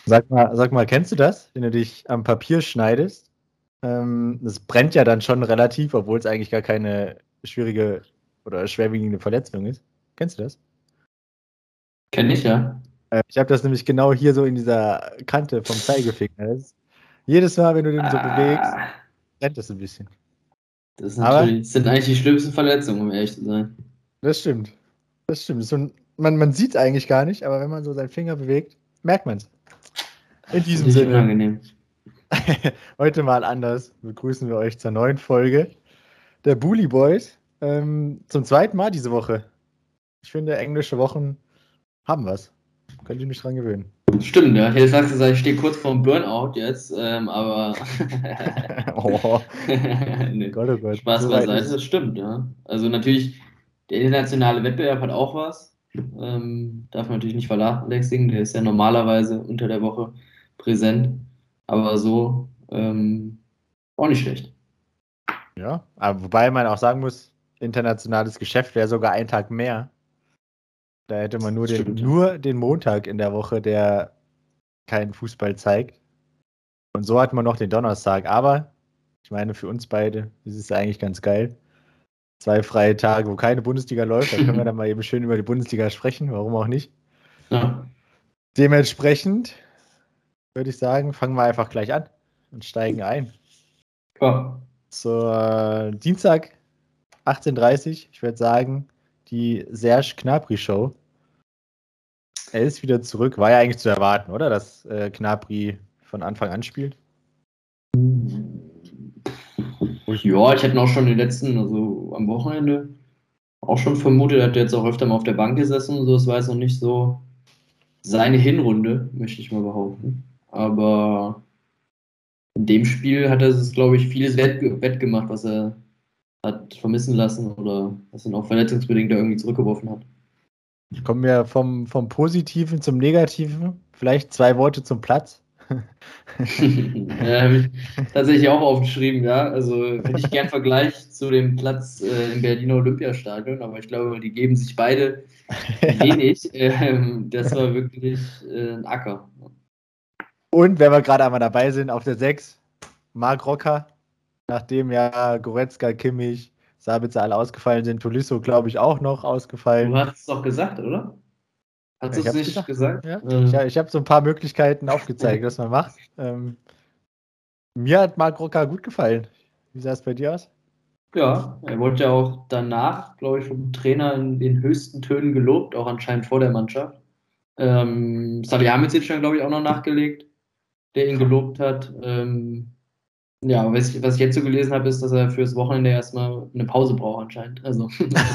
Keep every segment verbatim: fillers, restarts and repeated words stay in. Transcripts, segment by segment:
Sag mal, sag mal, kennst du das, wenn du dich am Papier schneidest? Ähm, das brennt ja dann schon relativ, obwohl es eigentlich gar keine schwierige oder schwerwiegende Verletzung ist. Kennst du das? Kenn ich, ja. Äh, ich habe das nämlich genau hier so in dieser Kante vom Zeigefinger. Das, jedes Mal, wenn du den so bewegst, Ah, brennt das ein bisschen. das ist Aber natürlich, das sind eigentlich die schlimmsten Verletzungen, um ehrlich zu sein. das stimmt. Das stimmt. So ein, man man sieht es eigentlich gar nicht, aber wenn man so seinen Finger bewegt, merkt man es. In Das ist diesem natürlich Sinne, unangenehm. heute mal anders, begrüßen wir euch zur neuen Folge der Bully Boys. Ähm, zum zweiten Mal diese Woche. Ich finde, englische Wochen haben was. Könnt ihr mich dran gewöhnen. Stimmt, ja. Ich hätte fast gesagt, ich stehe kurz vorm Burnout jetzt, ähm, aber Oh, nee. Gott, oh Gott, Spaß so weit beiseite, ist das stimmt, ja. Also natürlich, der internationale Wettbewerb hat auch was. Ähm, darf man natürlich nicht vernachlässigen, der ist ja normalerweise unter der Woche präsent, aber so ähm, auch nicht schlecht. es. Ja, aber wobei man auch sagen muss, internationales Geschäft wäre sogar ein Tag mehr. Da hätte man nur Das den, stimmt, ja. nur den Montag in der Woche, der keinen Fußball zeigt. Und so hat man noch den Donnerstag. Aber ich meine, für uns beide ist es eigentlich ganz geil. Zwei freie Tage, wo keine Bundesliga läuft. Da können wir dann mal eben schön über die Bundesliga sprechen. Warum auch nicht? Ja. Dementsprechend würde ich sagen, fangen wir einfach gleich an und steigen ein. Ja. Zur Dienstag achtzehn Uhr dreißig, ich würde sagen, die Serge Gnabry Show. Er ist wieder zurück. War ja eigentlich zu erwarten, oder? Dass äh, Gnabry von Anfang an spielt. Ja, ich hätte ihn auch schon den letzten, also am Wochenende, auch schon vermutet, er hat jetzt auch öfter mal auf der Bank gesessen und so. Es war jetzt noch nicht so seine Hinrunde, möchte ich mal behaupten. Aber in dem Spiel hat er es, glaube ich, vieles wett, wettgemacht, was er hat vermissen lassen oder was ihn auch verletzungsbedingt da irgendwie zurückgeworfen hat. Kommen wir vom, vom Positiven zum Negativen. Vielleicht zwei Worte zum Platz. Ja, habe ich tatsächlich auch aufgeschrieben, ja. Also hätte ich gern Vergleich zu dem Platz äh, im Berliner Olympiastadion, aber ich glaube, die geben sich beide Ja. wenig. Ähm, das war wirklich äh, ein Acker. Und wenn wir gerade einmal dabei sind, auf der sechs, Marc Rocker, nachdem ja Goretzka, Kimmich, Sabitzer alle ausgefallen sind, Tolisso, glaube ich, auch noch Du ausgefallen. hast es doch gesagt, oder? Hast Ja, du ich es habe es nicht gesagt. gesagt? Ja. Ich, Äh, ich habe so ein paar Möglichkeiten aufgezeigt, was man macht. Ähm, mir hat Marc Rocker gut gefallen. Wie sah es bei dir aus? ja, er wurde ja auch danach, glaube ich, vom Trainer in den höchsten Tönen gelobt, auch anscheinend vor der Mannschaft. Ähm, Salihamidzic hat, glaube ich, auch noch nachgelegt, der ihn gelobt hat. Ähm, ja, was ich, was ich jetzt so gelesen habe, ist, dass er fürs Wochenende erstmal eine Pause braucht anscheinend. Also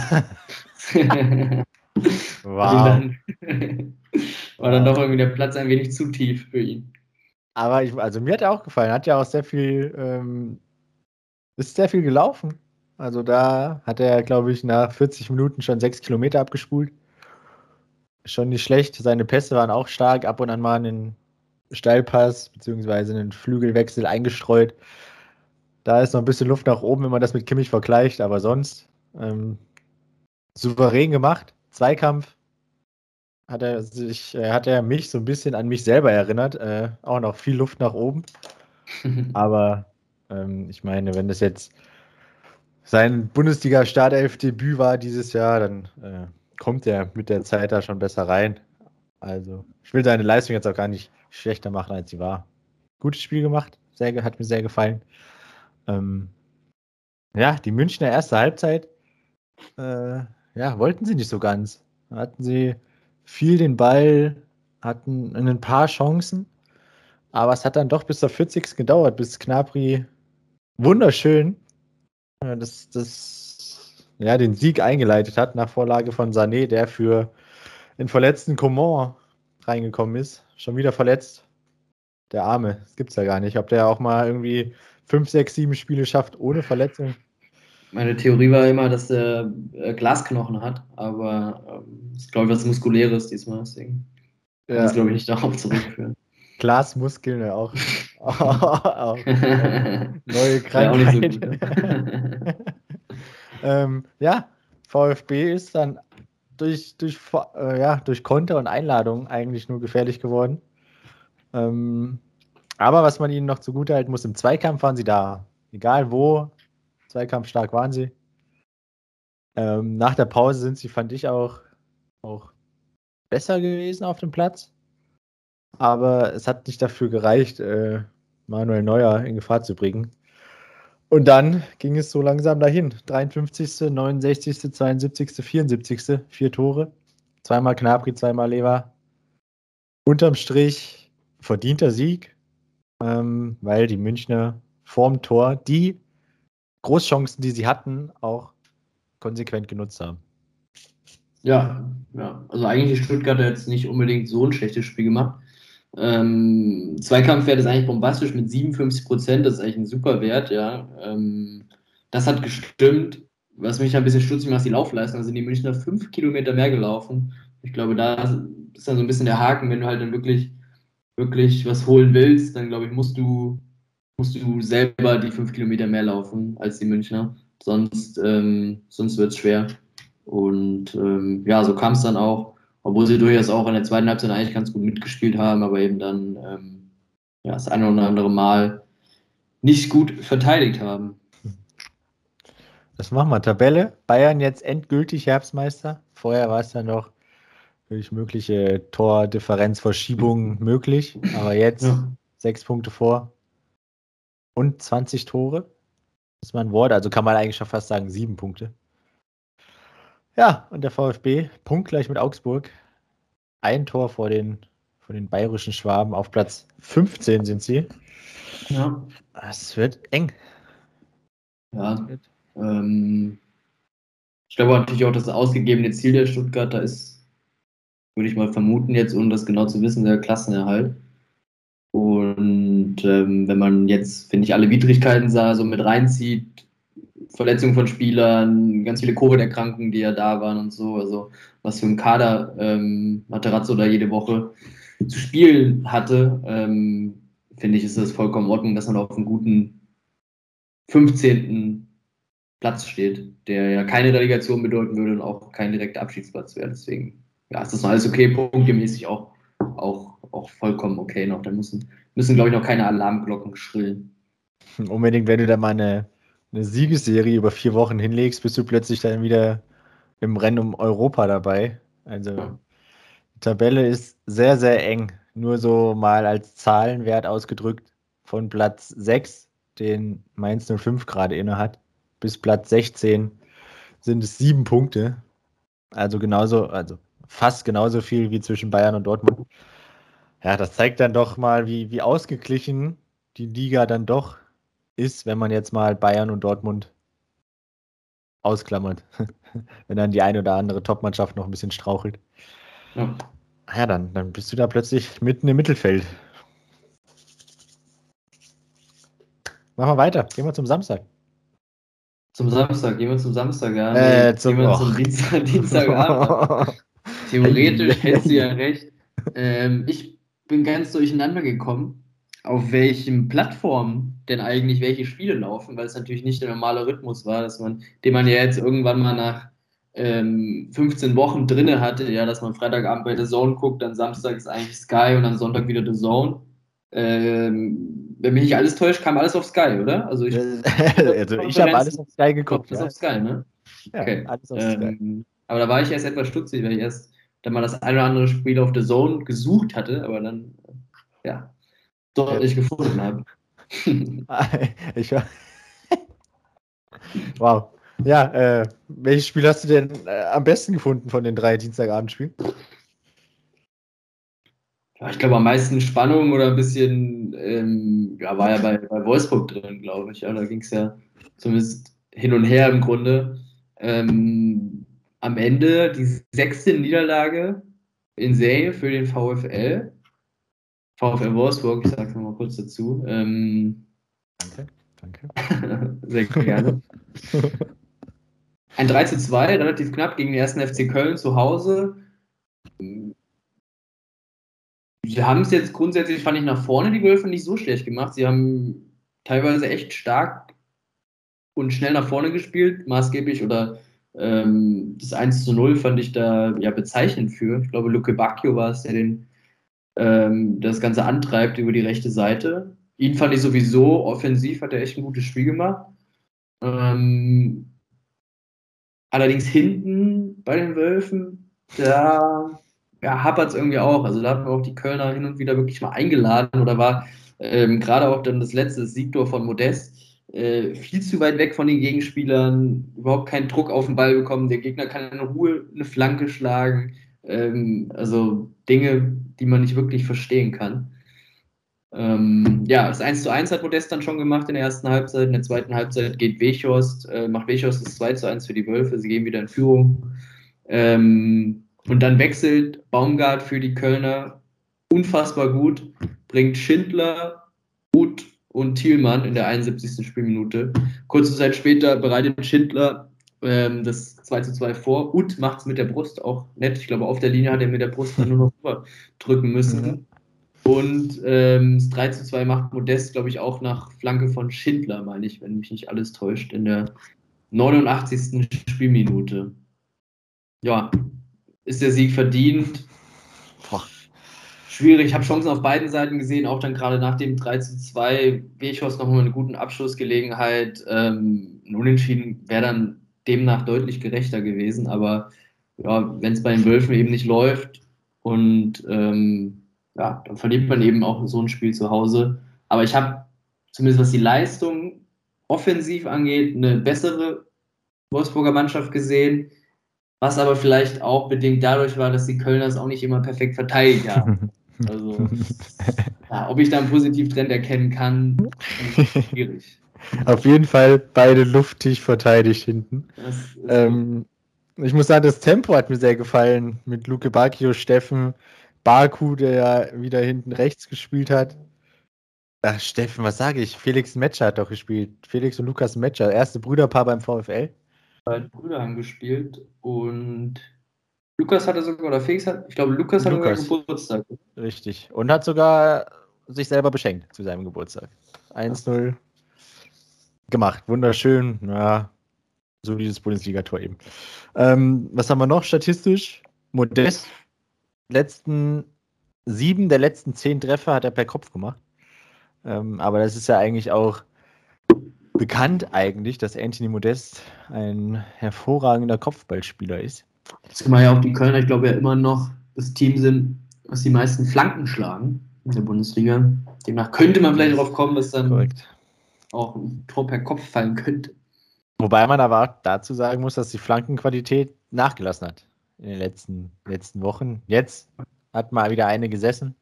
hat ihn Wow. dann war dann doch Wow. irgendwie der Platz ein wenig zu tief für ihn. Aber ich, also mir hat er auch gefallen. Hat ja auch sehr viel, ähm, ist sehr viel gelaufen. Also da hat er, glaube ich, nach vierzig Minuten schon sechs Kilometer abgespult. Schon nicht schlecht. Seine Pässe waren auch stark. Ab und an mal einen Steilpass beziehungsweise einen Flügelwechsel eingestreut. Da ist noch ein bisschen Luft nach oben, wenn man das mit Kimmich vergleicht. Aber sonst ähm, souverän gemacht. Zweikampf hat er sich, äh, hat er mich so ein bisschen an mich selber erinnert. Äh, auch noch viel Luft nach oben. Aber ähm, ich meine, wenn das jetzt sein Bundesliga-Startelf-Debüt war dieses Jahr, dann äh, kommt er mit der Zeit da schon besser rein. Also, ich will seine Leistung jetzt auch gar nicht schlechter machen, als sie war. Gutes Spiel gemacht, sehr, hat mir sehr gefallen. Ähm, ja, die Münchner erste Halbzeit, äh, ja, wollten sie nicht so ganz. Hatten sie viel den Ball, hatten ein paar Chancen, aber es hat dann doch bis zur vierzigsten gedauert, bis Gnabry wunderschön äh, das, das, ja, den Sieg eingeleitet hat nach Vorlage von Sané, der für den verletzten Coman reingekommen ist. Schon wieder verletzt. Der Arme, das gibt's ja gar nicht. Ob der auch mal irgendwie fünf, sechs, sieben Spiele schafft ohne Verletzung. Meine Theorie war immer, dass er äh, Glasknochen hat, aber ähm, das ist, glaube ich, was Muskuläres diesmal. Deswegen kann man es, Ja, glaube ich, nicht darauf zurückführen. Glasmuskeln, ja auch. auch äh, neue Wäre auch nicht so Krankheit. gut, ne? ähm, ja, VfB ist dann durch, durch, äh, ja, durch Konter und Einladung eigentlich nur gefährlich geworden. Ähm, aber was man ihnen noch zugutehalten muss, im Zweikampf waren sie da. Egal wo, zweikampfstark waren sie. Ähm, nach der Pause sind sie, fand ich, auch, auch besser gewesen auf dem Platz. Aber es hat nicht dafür gereicht, äh, Manuel Neuer in Gefahr zu bringen. Und dann ging es so langsam dahin. dreiundfünfzigste, neunundsechzigste, zweiundsiebzigste, vierundsiebzigste Vier Tore. Zweimal Gnabry, zweimal Lever. Unterm Strich verdienter Sieg, ähm, weil die Münchner vorm Tor die Großchancen, die sie hatten, auch konsequent genutzt haben. Ja, ja. Also eigentlich die Stuttgarter jetzt nicht unbedingt so ein schlechtes Spiel gemacht. Ähm, Zweikampfwert ist eigentlich bombastisch mit siebenundfünfzig Prozent, das ist eigentlich ein super Wert, ja. Ähm, das hat gestimmt. Was mich ein bisschen stutzig macht, ist die Laufleistung. Da sind die Münchner fünf Kilometer mehr gelaufen. Ich glaube, da ist dann so ein bisschen der Haken, wenn du halt dann wirklich, wirklich was holen willst, dann glaube ich, musst du, musst du selber die fünf Kilometer mehr laufen als die Münchner. Sonst, ähm, sonst wird es schwer. Und ähm, ja, so kam es dann auch, obwohl sie durchaus auch in der zweiten Halbzeit eigentlich ganz gut mitgespielt haben, aber eben dann ähm, ja, das eine oder andere Mal nicht gut verteidigt haben. Das machen wir. Tabelle. Bayern jetzt endgültig Herbstmeister. Vorher war es dann noch durch mögliche Tordifferenzverschiebungen möglich. Aber jetzt Ja. sechs Punkte vor und zwanzig Tore. Das ist mein Wort. Also kann man eigentlich schon fast sagen, sieben Punkte. Ja, und der VfB punktgleich mit Augsburg. Ein Tor vor den, vor den bayerischen Schwaben. Auf Platz fünfzehn sind sie. Ja. Es wird eng. Ja. Ähm, ich glaube natürlich auch, das ausgegebene Ziel der Stuttgarter ist, würde ich mal vermuten, jetzt, ohne das genau zu wissen, der Klassenerhalt. Und ähm, wenn man jetzt, finde ich, alle Widrigkeiten sah, so mit reinzieht, Verletzungen von Spielern, ganz viele Covid-Erkrankungen, die ja da waren und so, also was für ein Kader ähm, Materazzo da jede Woche zu spielen hatte, ähm, finde ich, ist das vollkommen in Ordnung, dass man auf einem guten fünfzehnten Platz steht, der ja keine Relegation bedeuten würde und auch kein direkter Abstiegsplatz wäre. Deswegen, ja, ist das alles okay, punktemäßig auch, auch, auch vollkommen okay noch. Da müssen, müssen glaube ich, noch keine Alarmglocken schrillen. Unbedingt, wenn du da mal eine, eine Siegesserie über vier Wochen hinlegst, bist du plötzlich dann wieder im Rennen um Europa dabei. Also die Tabelle ist sehr, sehr eng. Nur so mal als Zahlenwert ausgedrückt von Platz sechs, den Mainz null fünf gerade inne hat, bis Platz sechzehn sind es sieben Punkte. Also genauso, also fast genauso viel wie zwischen Bayern und Dortmund. Ja, das zeigt dann doch mal, wie, wie ausgeglichen die Liga dann doch ist, wenn man jetzt mal Bayern und Dortmund ausklammert. Wenn dann die eine oder andere Top-Mannschaft noch ein bisschen strauchelt. Ja. Ja, dann, dann bist du da plötzlich mitten im Mittelfeld. Machen wir weiter. Gehen wir zum Samstag. Zum Samstag, gehen wir zum Samstag, ja. Äh, Nee, zum, gehen wir oh. zum Dienstag, Dienstagabend. Theoretisch hättest du ja recht. Ähm, ich bin ganz durcheinander gekommen, auf welchen Plattformen denn eigentlich welche Spiele laufen, weil es natürlich nicht der normale Rhythmus war, dass man, den man ja jetzt irgendwann mal nach ähm, fünfzehn Wochen drinne hatte, ja, dass man Freitagabend bei The Zone guckt, dann Samstag ist eigentlich Sky und dann Sonntag wieder The Zone. Ähm, wenn mich nicht alles täuscht, kam alles auf Sky, oder? Also ich Also ich habe alles auf Sky geguckt, alles ja. auf Sky, ne? Ja, Okay. alles auf Sky. Ähm, aber da war ich erst etwas stutzig, weil ich erst dann mal das eine oder andere Spiel auf The Zone gesucht hatte, aber dann, ja, dort Ja. nicht gefunden habe. ich, wow. Ja, äh, welches Spiel hast du denn äh, am besten gefunden von den drei Dienstagabendspielen? Ja, ich glaube, am meisten Spannung oder ein bisschen, ähm, ja, war ja bei, bei Wolfsburg drin, glaube ich. Ja, da ging es ja zumindest hin und her im Grunde. Ähm, am Ende die sechste Niederlage in Serie für den VfL. VfL Wolfsburg, ich sage es nochmal kurz dazu. Ähm, Danke, danke. sehr gerne. Ein drei zu zwei, relativ knapp gegen den ersten F C Köln zu Hause. Sie haben es jetzt grundsätzlich, fand ich, nach vorne die Wölfe nicht so schlecht gemacht. Sie haben teilweise echt stark und schnell nach vorne gespielt, maßgeblich oder ähm, das eins zu null fand ich da ja bezeichnend für. Ich glaube, Luke Bacchio war es, der den ähm, das Ganze antreibt über die rechte Seite. Ihn fand ich sowieso offensiv, hat er echt ein gutes Spiel gemacht. Ähm, allerdings hinten bei den Wölfen, da ja, hapert es irgendwie auch. Also da hat man auch die Kölner hin und wieder wirklich mal eingeladen oder war ähm, gerade auch dann das letzte Siegtor von Modest äh, viel zu weit weg von den Gegenspielern, überhaupt keinen Druck auf den Ball bekommen. Der Gegner kann in Ruhe eine Flanke schlagen. Ähm, also Dinge, die man nicht wirklich verstehen kann. Ähm, ja, das eins zu eins hat Modest dann schon gemacht in der ersten Halbzeit. In der zweiten Halbzeit geht Weghorst, äh, macht Weghorst das zwei zu eins für die Wölfe. Sie gehen wieder in Führung. Ähm, und dann wechselt Baumgart für die Kölner unfassbar gut, bringt Schindler, Uth und Thielmann in der einundsiebzigsten Spielminute. Kurze Zeit später bereitet Schindler ähm, das zwei zu zwei vor. Uth macht es mit der Brust auch nett. Ich glaube, auf der Linie hat er mit der Brust dann nur noch rüber drücken müssen. Ja. Und ähm, das drei zu zwei macht Modest, glaube ich, auch nach Flanke von Schindler, meine ich, wenn mich nicht alles täuscht, in der neunundachtzigsten Spielminute. Ja, ist der Sieg verdient. Boah. Schwierig, ich habe Chancen auf beiden Seiten gesehen, auch dann gerade nach dem drei zu zwei. Weghorst nochmal eine gute Abschlussgelegenheit. Ähm, ein Unentschieden wäre dann demnach deutlich gerechter gewesen, aber ja, wenn es bei den Wölfen eben nicht läuft und ähm, ja, dann verliert man eben auch so ein Spiel zu Hause. Aber ich habe, zumindest was die Leistung offensiv angeht, eine bessere Wolfsburger Mannschaft gesehen, was aber vielleicht auch bedingt dadurch war, dass die Kölner es auch nicht immer perfekt verteidigt haben. Also, ja, ob ich da einen Positivtrend erkennen kann, schwierig. Auf jeden Fall beide luftig verteidigt hinten. Ähm, ich muss sagen, das Tempo hat mir sehr gefallen mit Luke Bacchio, Steffen, Baku, der ja wieder hinten rechts gespielt hat. Ach, Steffen, was sage ich? Felix Metscher hat doch gespielt. Felix und Lukas Metscher, erste Brüderpaar beim VfL. Beide Brüder haben gespielt und Lukas hatte sogar, oder Felix hat, ich glaube, Lukas hatte sogar Lukas. Geburtstag. Richtig. Und hat sogar sich selber beschenkt zu seinem Geburtstag. eins null gemacht. Wunderschön. Ja, so wie das Bundesligator eben. Ähm, was haben wir noch statistisch? Modest. Letzten sieben der letzten zehn Treffer hat er per Kopf gemacht. Ähm, aber das ist ja eigentlich auch bekannt eigentlich, dass Anthony Modest ein hervorragender Kopfballspieler ist. Zumal ja auch die Kölner, ich glaube, ja immer noch das Team sind, was die meisten Flanken schlagen in der Bundesliga. Demnach könnte man vielleicht darauf kommen, dass dann Korrekt. auch ein Tor per Kopf fallen könnte. Wobei man aber dazu sagen muss, dass die Flankenqualität nachgelassen hat in den letzten, letzten Wochen. Jetzt hat mal wieder eine gesessen.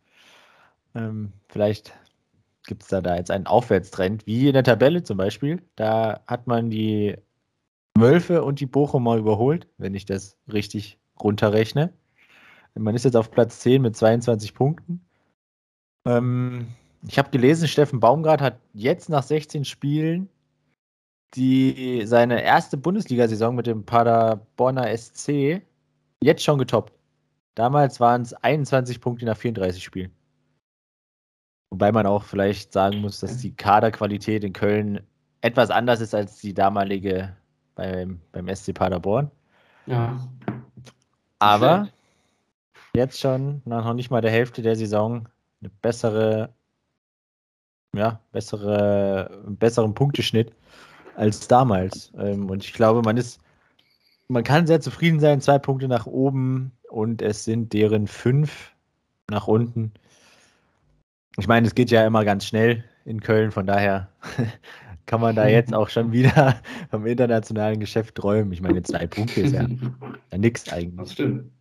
Ähm, vielleicht gibt es da, da jetzt einen Aufwärtstrend, wie in der Tabelle zum Beispiel. Da hat man die Wölfe und die Bochumer überholt, wenn ich das richtig runterrechne. Man ist jetzt auf Platz zehn mit zweiundzwanzig Punkten. Ähm, ich habe gelesen, Steffen Baumgart hat jetzt nach sechzehn Spielen die seine erste Bundesliga-Saison mit dem Paderborner S C jetzt schon getoppt. Damals waren es einundzwanzig Punkte nach vierunddreißig Spielen. Wobei man auch vielleicht sagen muss, dass die Kaderqualität in Köln etwas anders ist als die damalige beim, beim S C Paderborn. Ja. Aber jetzt schon nach noch nicht mal der Hälfte der Saison eine bessere, ja, bessere, besseren Punkteschnitt als damals. Und ich glaube, man ist Man kann sehr zufrieden sein, zwei Punkte nach oben und es sind deren fünf nach unten. Ich meine, es geht ja immer ganz schnell in Köln, von daher kann man da jetzt auch schon wieder vom internationalen Geschäft träumen. Ich meine, zwei Punkte ist ja, ja nix eigentlich. Das stimmt.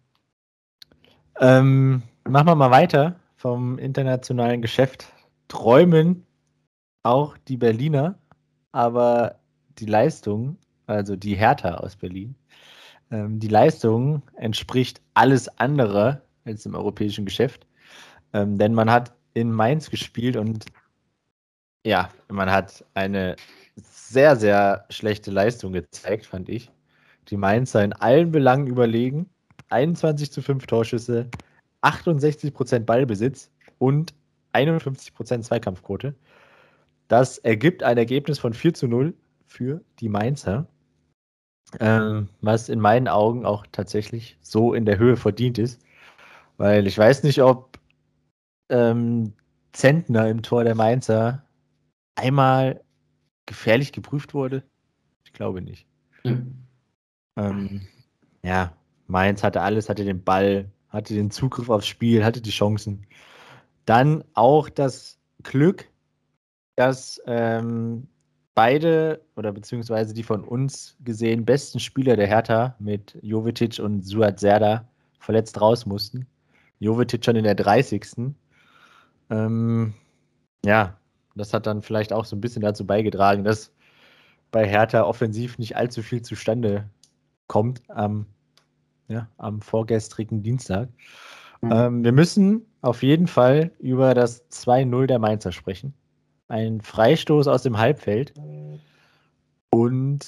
Ähm, machen wir mal weiter vom internationalen Geschäft. Träumen auch die Berliner, aber die Leistung, also die Hertha aus Berlin, die Leistung entspricht alles andere als im europäischen Geschäft. Ähm, denn man hat in Mainz gespielt und ja, man hat eine sehr, sehr schlechte Leistung gezeigt, fand ich. Die Mainzer in allen Belangen überlegen. einundzwanzig zu fünf Torschüsse, achtundsechzig Prozent Ballbesitz und einundfünfzig Prozent Zweikampfquote. Das ergibt ein Ergebnis von vier zu null für die Mainzer. Ähm, was in meinen Augen auch tatsächlich so in der Höhe verdient ist. Weil ich weiß nicht, ob ähm, Zentner im Tor der Mainzer einmal gefährlich geprüft wurde? Ich glaube nicht. Ja. Ähm, ja, Mainz hatte alles, hatte den Ball, hatte den Zugriff aufs Spiel, hatte die Chancen. Dann auch das Glück, dass ähm, beide oder beziehungsweise die von uns gesehen besten Spieler der Hertha mit Jovetic und Suat Serdar verletzt raus mussten. Jovetic schon in der dreißigsten. Ähm, ja, das hat dann vielleicht auch so ein bisschen dazu beigetragen, dass bei Hertha offensiv nicht allzu viel zustande kommt am, ja, am vorgestrigen Dienstag. Mhm. Ähm, wir müssen auf jeden Fall über das zwei null der Mainzer sprechen. Ein Freistoß aus dem Halbfeld. Und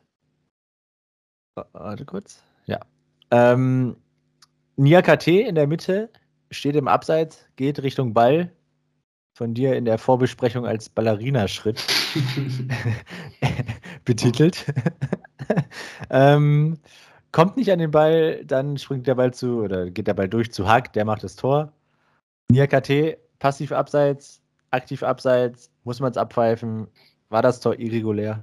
warte kurz. Ja. Ähm, Niakate in der Mitte steht im Abseits, geht Richtung Ball. Von dir in der Vorbesprechung als Ballerina-Schritt betitelt. ähm, kommt nicht an den Ball, dann springt der Ball zu, oder geht der Ball durch zu Hack, der macht das Tor. Niakate, passiv abseits, aktiv abseits, muss man es abpfeifen. War das Tor irregulär?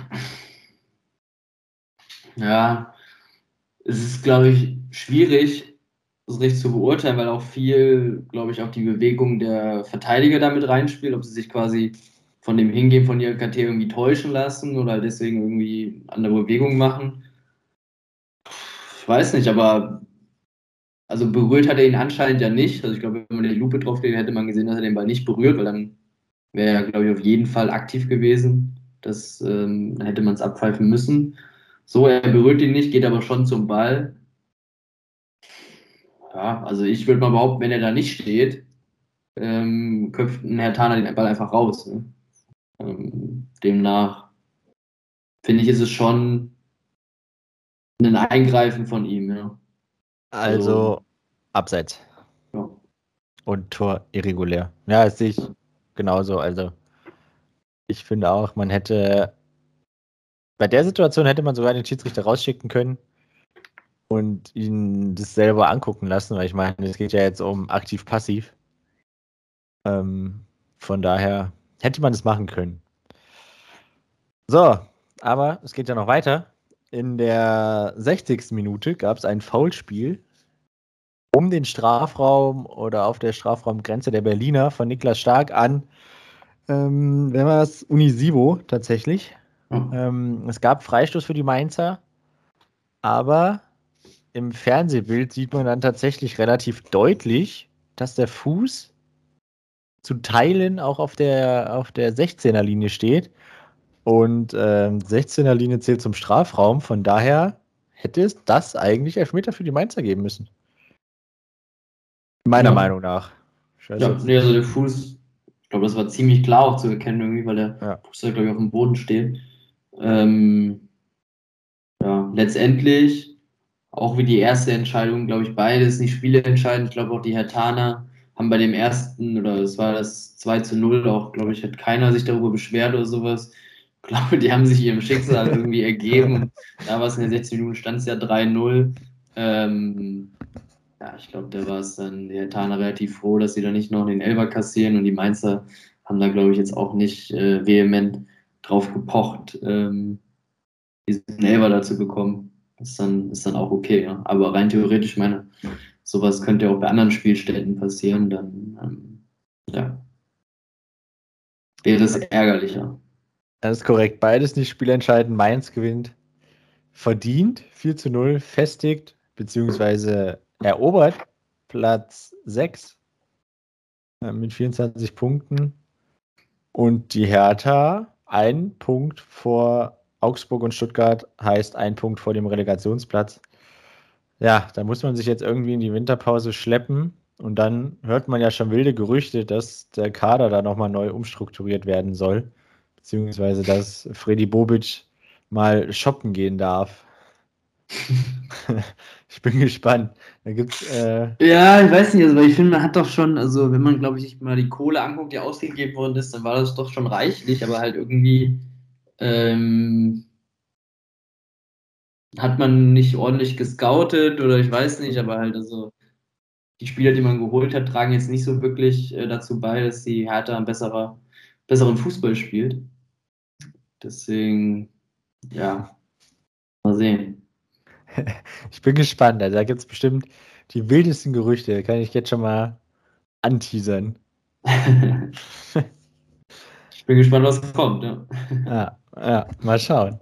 Ja, es ist, glaube ich, schwierig, das richtig zu beurteilen, weil auch viel, glaube ich, auch die Bewegung der Verteidiger damit reinspielt, ob sie sich quasi von dem Hingehen von ihrer K T irgendwie täuschen lassen oder deswegen irgendwie andere Bewegungen machen. Ich weiß nicht, aber also berührt hat er ihn anscheinend ja nicht. Also ich glaube, wenn man die Lupe drauf legt, hätte man gesehen, dass er den Ball nicht berührt, weil dann wäre er, glaube ich, auf jeden Fall aktiv gewesen. Das ähm, dann hätte man es abpfeifen müssen. So, er berührt ihn nicht, geht aber schon zum Ball. Ja, also ich würde mal behaupten, wenn er da nicht steht, ähm, köpft ein Herr Thaner den Ball einfach raus. Ne? Ähm, demnach finde ich, ist es schon ein Eingreifen von ihm. Ja. Also, Also abseits ja. und Tor irregulär. Ja, das sehe ich genauso. Also ich finde auch, man hätte bei der Situation hätte man sogar den Schiedsrichter rausschicken können und ihn das selber angucken lassen, weil ich meine, es geht ja jetzt um aktiv-passiv. Ähm, von daher hätte man das machen können. So, aber es geht ja noch weiter. In der sechzigsten Minute gab es ein Foulspiel um den Strafraum oder auf der Strafraumgrenze der Berliner von Niklas Stark an, ähm, wer war das? Unisivo tatsächlich. Ja. Ähm, es gab Freistoß für die Mainzer, aber im Fernsehbild sieht man dann tatsächlich relativ deutlich, dass der Fuß zu Teilen auch auf der, auf der sechzehner-Linie steht. Und ähm, sechzehner-Linie zählt zum Strafraum. Von daher hätte es das eigentlich Elfmeter für die Mainzer geben müssen. Meiner Ja. Meinung nach. Ich weiß Ja, jetzt. nee, also der Fuß, ich glaube, das war ziemlich klar auch zu erkennen, irgendwie, weil der Ja. Fuß da, glaube ich, auf dem Boden steht. Ähm, ja, letztendlich, auch wie die erste Entscheidung, glaube ich, beides nicht spielentscheidend. Ich glaube auch die Herthaner haben bei dem ersten, oder es war das zwei zu null, auch, glaube ich, hat keiner sich darüber beschwert oder sowas. Ich glaube, die haben sich ihrem Schicksal irgendwie ergeben. Und da war es in den sechzig Minuten, stand es ja drei null. Ähm, ja, ich glaube, da war es dann die Herthaner relativ froh, dass sie da nicht noch den Elfer kassieren und die Mainzer haben da, glaube ich, jetzt auch nicht äh, vehement drauf gepocht, ähm, diesen Elfer dazu bekommen. Ist dann, ist dann auch okay, ja. Aber rein theoretisch, meine, sowas könnte ja auch bei anderen Spielstätten passieren, dann ähm, ja, wäre es ärgerlicher. Das ist korrekt. Beides nicht spielentscheidend. Mainz gewinnt verdient vier zu null, festigt bzw. erobert Platz sechs äh, mit vierundzwanzig Punkten. Und die Hertha ein Punkt vor Augsburg und Stuttgart heißt ein Punkt vor dem Relegationsplatz. Ja, da muss man sich jetzt irgendwie in die Winterpause schleppen. Und dann hört man ja schon wilde Gerüchte, dass der Kader da nochmal neu umstrukturiert werden soll. Beziehungsweise, dass Freddy Bobic mal shoppen gehen darf. Ich bin gespannt. Da gibt's, äh, Ja, ich weiß nicht, also weil ich finde, man hat doch schon, also wenn man, glaube ich, sich mal die Kohle anguckt, die ausgegeben worden ist, dann war das doch schon reichlich, aber halt irgendwie ähm, hat man nicht ordentlich gescoutet oder ich weiß nicht, aber halt also die Spieler, die man geholt hat, tragen jetzt nicht so wirklich äh, dazu bei, dass die Hertha einen besserer, besseren Fußball spielt. Deswegen, ja, mal sehen. Ich bin gespannt. Also da gibt es bestimmt die wildesten Gerüchte. Kann ich jetzt schon mal anteasern. Ich bin gespannt, was kommt. Ja. Ja, ja, mal schauen.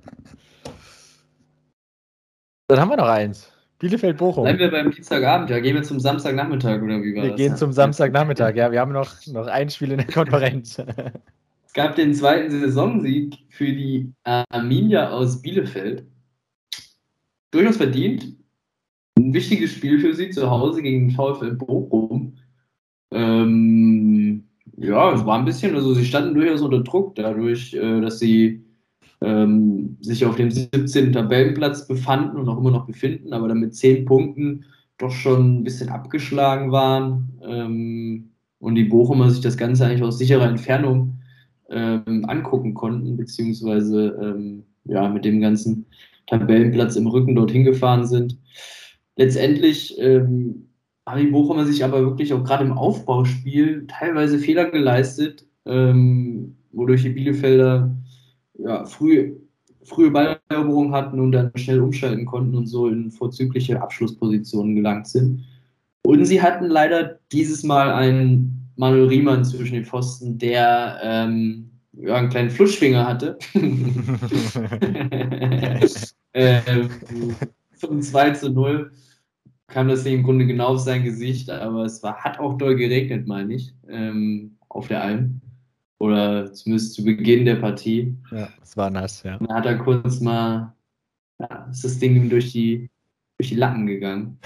Dann haben wir noch eins. Bielefeld-Bochum. Bleiben wir beim Dienstagabend, ja, gehen wir zum Samstagnachmittag oder wie war Wir das? gehen Ja? zum Samstagnachmittag, ja. Wir haben noch, noch ein Spiel in der Konferenz. Es gab den zweiten Saisonsieg für die Arminia aus Bielefeld. Durchaus verdient. Ein wichtiges Spiel für sie zu Hause gegen den VfL Bochum. Ähm, ja, es war ein bisschen, also sie standen durchaus unter Druck dadurch, äh, dass sie ähm, sich auf dem siebzehnten Tabellenplatz befanden und auch immer noch befinden, aber dann mit zehn Punkten doch schon ein bisschen abgeschlagen waren. Ähm, und die Bochumer sich das Ganze eigentlich aus sicherer Entfernung ähm, angucken konnten, beziehungsweise ähm, ja, mit dem ganzen Tabellenplatz im Rücken dorthin gefahren sind. Letztendlich ähm, haben die Bochumer sich aber wirklich auch gerade im Aufbauspiel teilweise Fehler geleistet, ähm, wodurch die Bielefelder ja, früh, frühe Balleroberung hatten und dann schnell umschalten konnten und so in vorzügliche Abschlusspositionen gelangt sind. Und sie hatten leider dieses Mal einen Manuel Riemann zwischen den Pfosten, der ähm, ja, einen kleinen Fluschfinger hatte. ähm, zum zwei zu null kam das Ding im Grunde genau auf sein Gesicht, aber es war, hat auch doll geregnet, meine ich, ähm, auf der Alm. Oder zumindest zu Beginn der Partie. Ja, es war nass, ja. Und dann hat er kurz mal, ja, ist das Ding ihm durch die, durch die Lappen gegangen.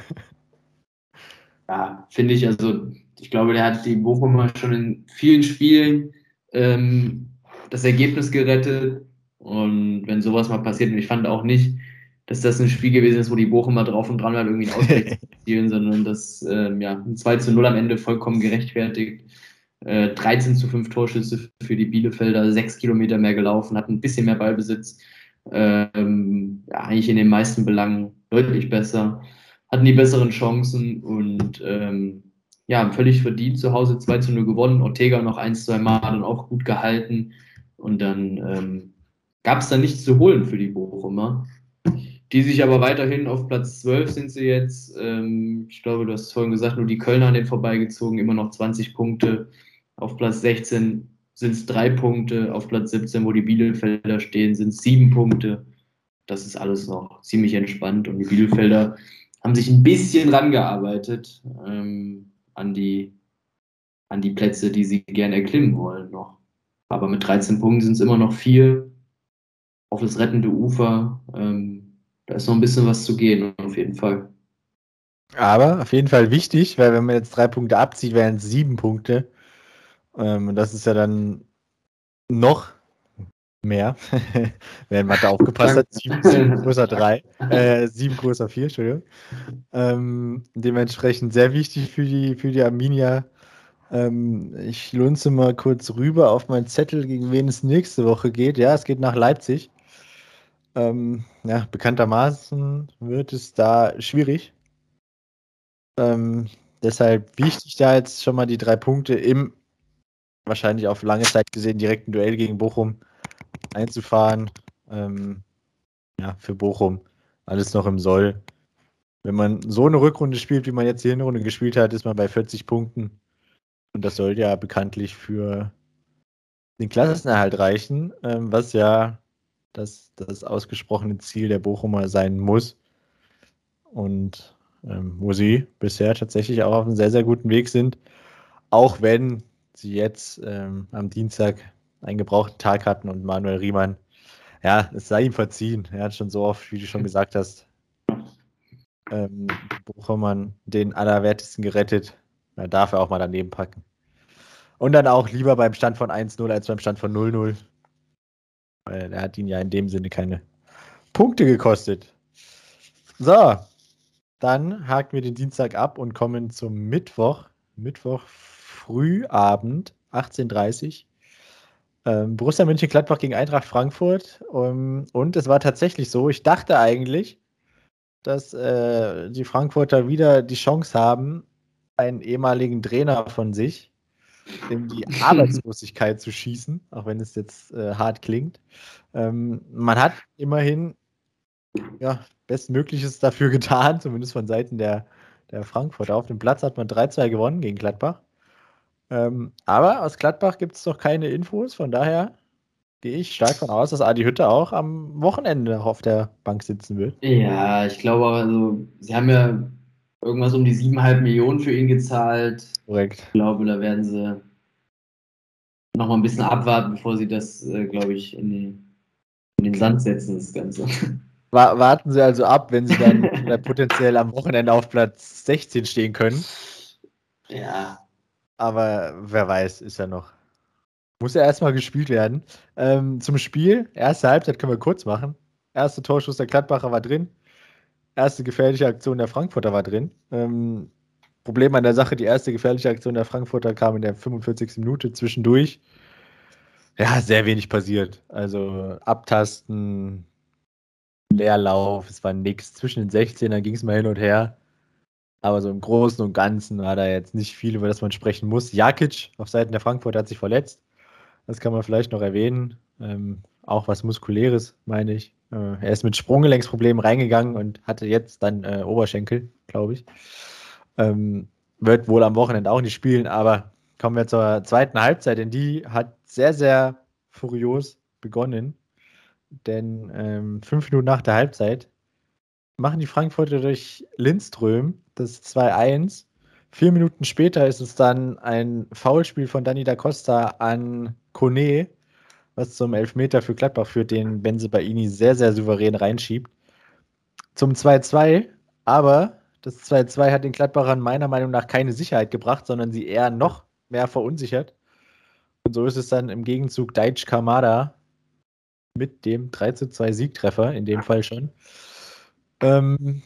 Ja, finde ich, also ich glaube, der hat die Bochumer schon in vielen Spielen ähm, das Ergebnis gerettet. Und wenn sowas mal passiert, und ich fand auch nicht, dass das ein Spiel gewesen ist, wo die Bochumer drauf und dran waren, irgendwie einen Ausgleich zu spielen, sondern dass ähm, ja, ein zwei zu null am Ende vollkommen gerechtfertigt. Äh, dreizehn zu fünf Torschüsse für die Bielefelder, sechs Kilometer mehr gelaufen, hatten ein bisschen mehr Ballbesitz. Ähm, ja, eigentlich in den meisten Belangen deutlich besser, hatten die besseren Chancen und ähm, ja, völlig verdient zu Hause zwei zu null gewonnen. Ortega noch ein, zwei Mal dann auch gut gehalten und dann ähm, gab es da nichts zu holen für die Bochumer, die sich aber weiterhin auf Platz zwölf sind sie jetzt. Ähm, ich glaube, du hast es vorhin gesagt, nur die Kölner an denen vorbeigezogen, immer noch zwanzig Punkte. Auf Platz sechzehn sind es drei Punkte, auf Platz siebzehn, wo die Bielefelder stehen, sind es sieben Punkte. Das ist alles noch ziemlich entspannt und die Bielefelder haben sich ein bisschen rangearbeitet ähm, an, die, an die Plätze, die sie gerne erklimmen wollen noch. Aber mit dreizehn Punkten sind es immer noch vier auf das rettende Ufer. Ähm, da ist noch ein bisschen was zu gehen, auf jeden Fall. Aber auf jeden Fall wichtig, weil wenn man jetzt drei Punkte abzieht, wären es sieben Punkte. Ähm, und das ist ja dann noch mehr. Wer in Mathe aufgepasst hat, sieben, sieben größer drei, äh, sieben größer vier, Entschuldigung. Ähm, dementsprechend sehr wichtig für die, für die Arminia. Ähm, ich lunze mal kurz rüber auf meinen Zettel, gegen wen es nächste Woche geht. Ja, es geht nach Leipzig. Ähm, ja, bekanntermaßen wird es da schwierig. Ähm, deshalb wichtig, da jetzt schon mal die drei Punkte im wahrscheinlich auf lange Zeit gesehen direkten Duell gegen Bochum einzufahren. Ähm, ja, für Bochum alles noch im Soll. Wenn man so eine Rückrunde spielt, wie man jetzt die Hinrunde gespielt hat, ist man bei vierzig Punkten. Und das soll ja bekanntlich für den Klassenerhalt reichen, ähm, was ja das, das ausgesprochene Ziel der Bochumer sein muss. Und ähm, wo sie bisher tatsächlich auch auf einem sehr, sehr guten Weg sind. Auch wenn sie jetzt ähm, am Dienstag einen gebrauchten Tag hatten und Manuel Riemann, ja, es sei ihm verziehen. Er hat schon so oft, wie du schon gesagt hast, ähm, die Bochumern den Allerwertesten gerettet. Da darf er auch mal daneben packen. Und dann auch lieber beim Stand von eins null als beim Stand von null null. Weil er hat ihn ja in dem Sinne keine Punkte gekostet. So, dann haken wir den Dienstag ab und kommen zum Mittwoch. Mittwoch Frühabend, achtzehn Uhr dreißig. Ähm, Borussia Mönchengladbach gegen Eintracht Frankfurt. Um, und es war tatsächlich so, ich dachte eigentlich, dass äh, die Frankfurter wieder die Chance haben, einen ehemaligen Trainer von sich in die Arbeitslosigkeit zu schießen, auch wenn es jetzt äh, hart klingt. Ähm, man hat immerhin ja, Bestmögliches dafür getan, zumindest von Seiten der, der Frankfurter. Auf dem Platz hat man drei zwei gewonnen gegen Gladbach. Ähm, aber aus Gladbach gibt es noch keine Infos, von daher gehe ich stark von aus, dass Adi Hütter auch am Wochenende noch auf der Bank sitzen wird. Ja, ich glaube, also, sie haben ja irgendwas um die siebeneinhalb Millionen für ihn gezahlt. Korrekt. Ich glaube, da werden sie noch mal ein bisschen abwarten, bevor sie das, äh, glaube ich, in, die, in den Sand setzen, das Ganze. Warten Sie also ab, wenn Sie dann potenziell am Wochenende auf Platz sechzehn stehen können. Ja. Aber wer weiß, ist ja noch. Muss ja erstmal gespielt werden. Ähm, zum Spiel, erste Halbzeit können wir kurz machen. Erste Torschuss der Gladbacher war drin. Erste gefährliche Aktion der Frankfurter war drin. Ähm, Problem an der Sache, die erste gefährliche Aktion der Frankfurter kam in der fünfundvierzigsten Minute zwischendurch. Ja, sehr wenig passiert. Also Abtasten, Leerlauf, es war nichts. Zwischen den sechzehnern ging es mal hin und her. Aber so im Großen und Ganzen war da jetzt nicht viel, über das man sprechen muss. Jakic auf Seiten der Frankfurter hat sich verletzt. Das kann man vielleicht noch erwähnen. Ähm, auch was Muskuläres, meine ich. Äh, er ist mit Sprunggelenksproblemen reingegangen und hatte jetzt dann äh, Oberschenkel, glaube ich. Ähm, wird wohl am Wochenende auch nicht spielen, aber kommen wir zur zweiten Halbzeit, denn die hat sehr, sehr furios begonnen. Denn ähm, fünf Minuten nach der Halbzeit machen die Frankfurter durch Lindström das zwei eins. Vier Minuten später ist es dann ein Foulspiel von Dani da Costa an Kone, was zum Elfmeter für Gladbach führt, den Bensebaini sehr, sehr souverän reinschiebt. Zum zwei zwei, aber das zwei zwei hat den Gladbachern meiner Meinung nach keine Sicherheit gebracht, sondern sie eher noch mehr verunsichert. Und so ist es dann im Gegenzug Daichi Kamada mit dem drei zu zwei Siegtreffer, in dem Fall schon. Ähm,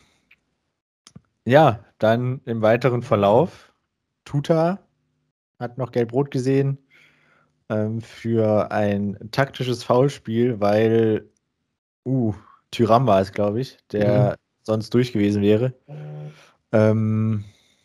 ja, dann im weiteren Verlauf, Tuta hat noch gelb-rot gesehen ähm, für ein taktisches Foulspiel, weil Uh, Tyram war es, glaube ich, der Mhm. sonst durch gewesen wäre. Ähm,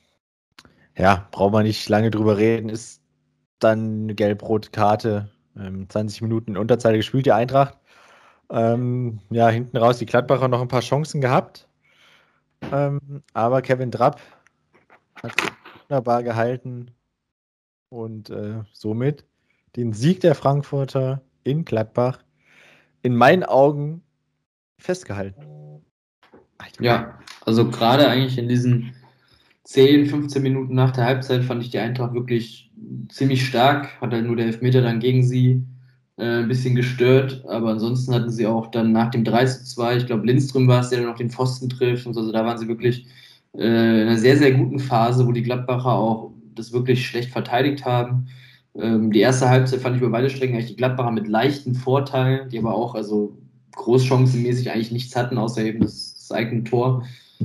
ja, braucht man nicht lange drüber reden, ist dann eine gelb-rote Karte. Ähm, zwanzig Minuten in Unterzahl gespielt, die Eintracht. Ähm, ja, hinten raus die Gladbacher noch ein paar Chancen gehabt. Ähm, aber Kevin Trapp hat es wunderbar gehalten und äh, somit den Sieg der Frankfurter in Gladbach in meinen Augen festgehalten. Alter. Ja, also gerade eigentlich in diesen zehn, fünfzehn Minuten nach der Halbzeit fand ich die Eintracht wirklich ziemlich stark. Hat halt nur der Elfmeter dann gegen sie äh, ein bisschen gestört. Aber ansonsten hatten sie auch dann nach dem drei zu zwei, ich glaube Lindström war es, der dann noch den Pfosten trifft. Und so. Also da waren sie wirklich äh, in einer sehr, sehr guten Phase, wo die Gladbacher auch das wirklich schlecht verteidigt haben. Ähm, die erste Halbzeit fand ich über beide Strecken eigentlich die Gladbacher mit leichten Vorteilen, die aber auch also großchancenmäßig eigentlich nichts hatten, außer eben das, das eigene Tor.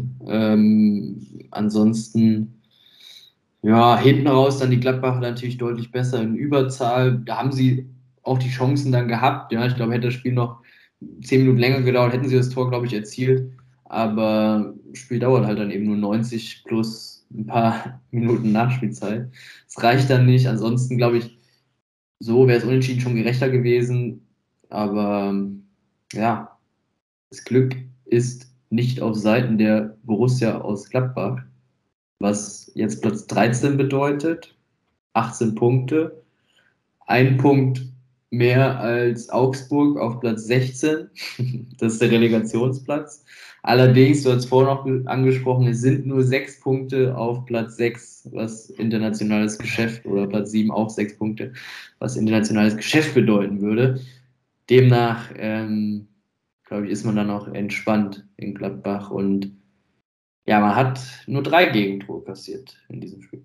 Ähm, ansonsten, ja, hinten raus dann die Gladbacher natürlich deutlich besser in Überzahl. Da haben sie auch die Chancen dann gehabt. Ja, ich glaube, hätte das Spiel noch zehn Minuten länger gedauert, hätten sie das Tor, glaube ich, erzielt. Aber das Spiel dauert halt dann eben nur neunzig plus ein paar Minuten Nachspielzeit. Das reicht dann nicht. Ansonsten, glaube ich, so wäre es unentschieden schon gerechter gewesen. Aber ja, das Glück ist nicht auf Seiten der Borussia aus Gladbach, was jetzt Platz dreizehn bedeutet, achtzehn Punkte, ein Punkt mehr als Augsburg auf Platz sechzehn, das ist der Relegationsplatz. Allerdings, du hast vorhin noch angesprochen, es sind nur sechs Punkte auf Platz sechs, was internationales Geschäft, oder Platz sieben auch sechs Punkte, was internationales Geschäft bedeuten würde. Demnach, ähm, glaube ich, ist man dann auch entspannt in Gladbach und ja, man hat nur drei Gegentore kassiert in diesem Spiel.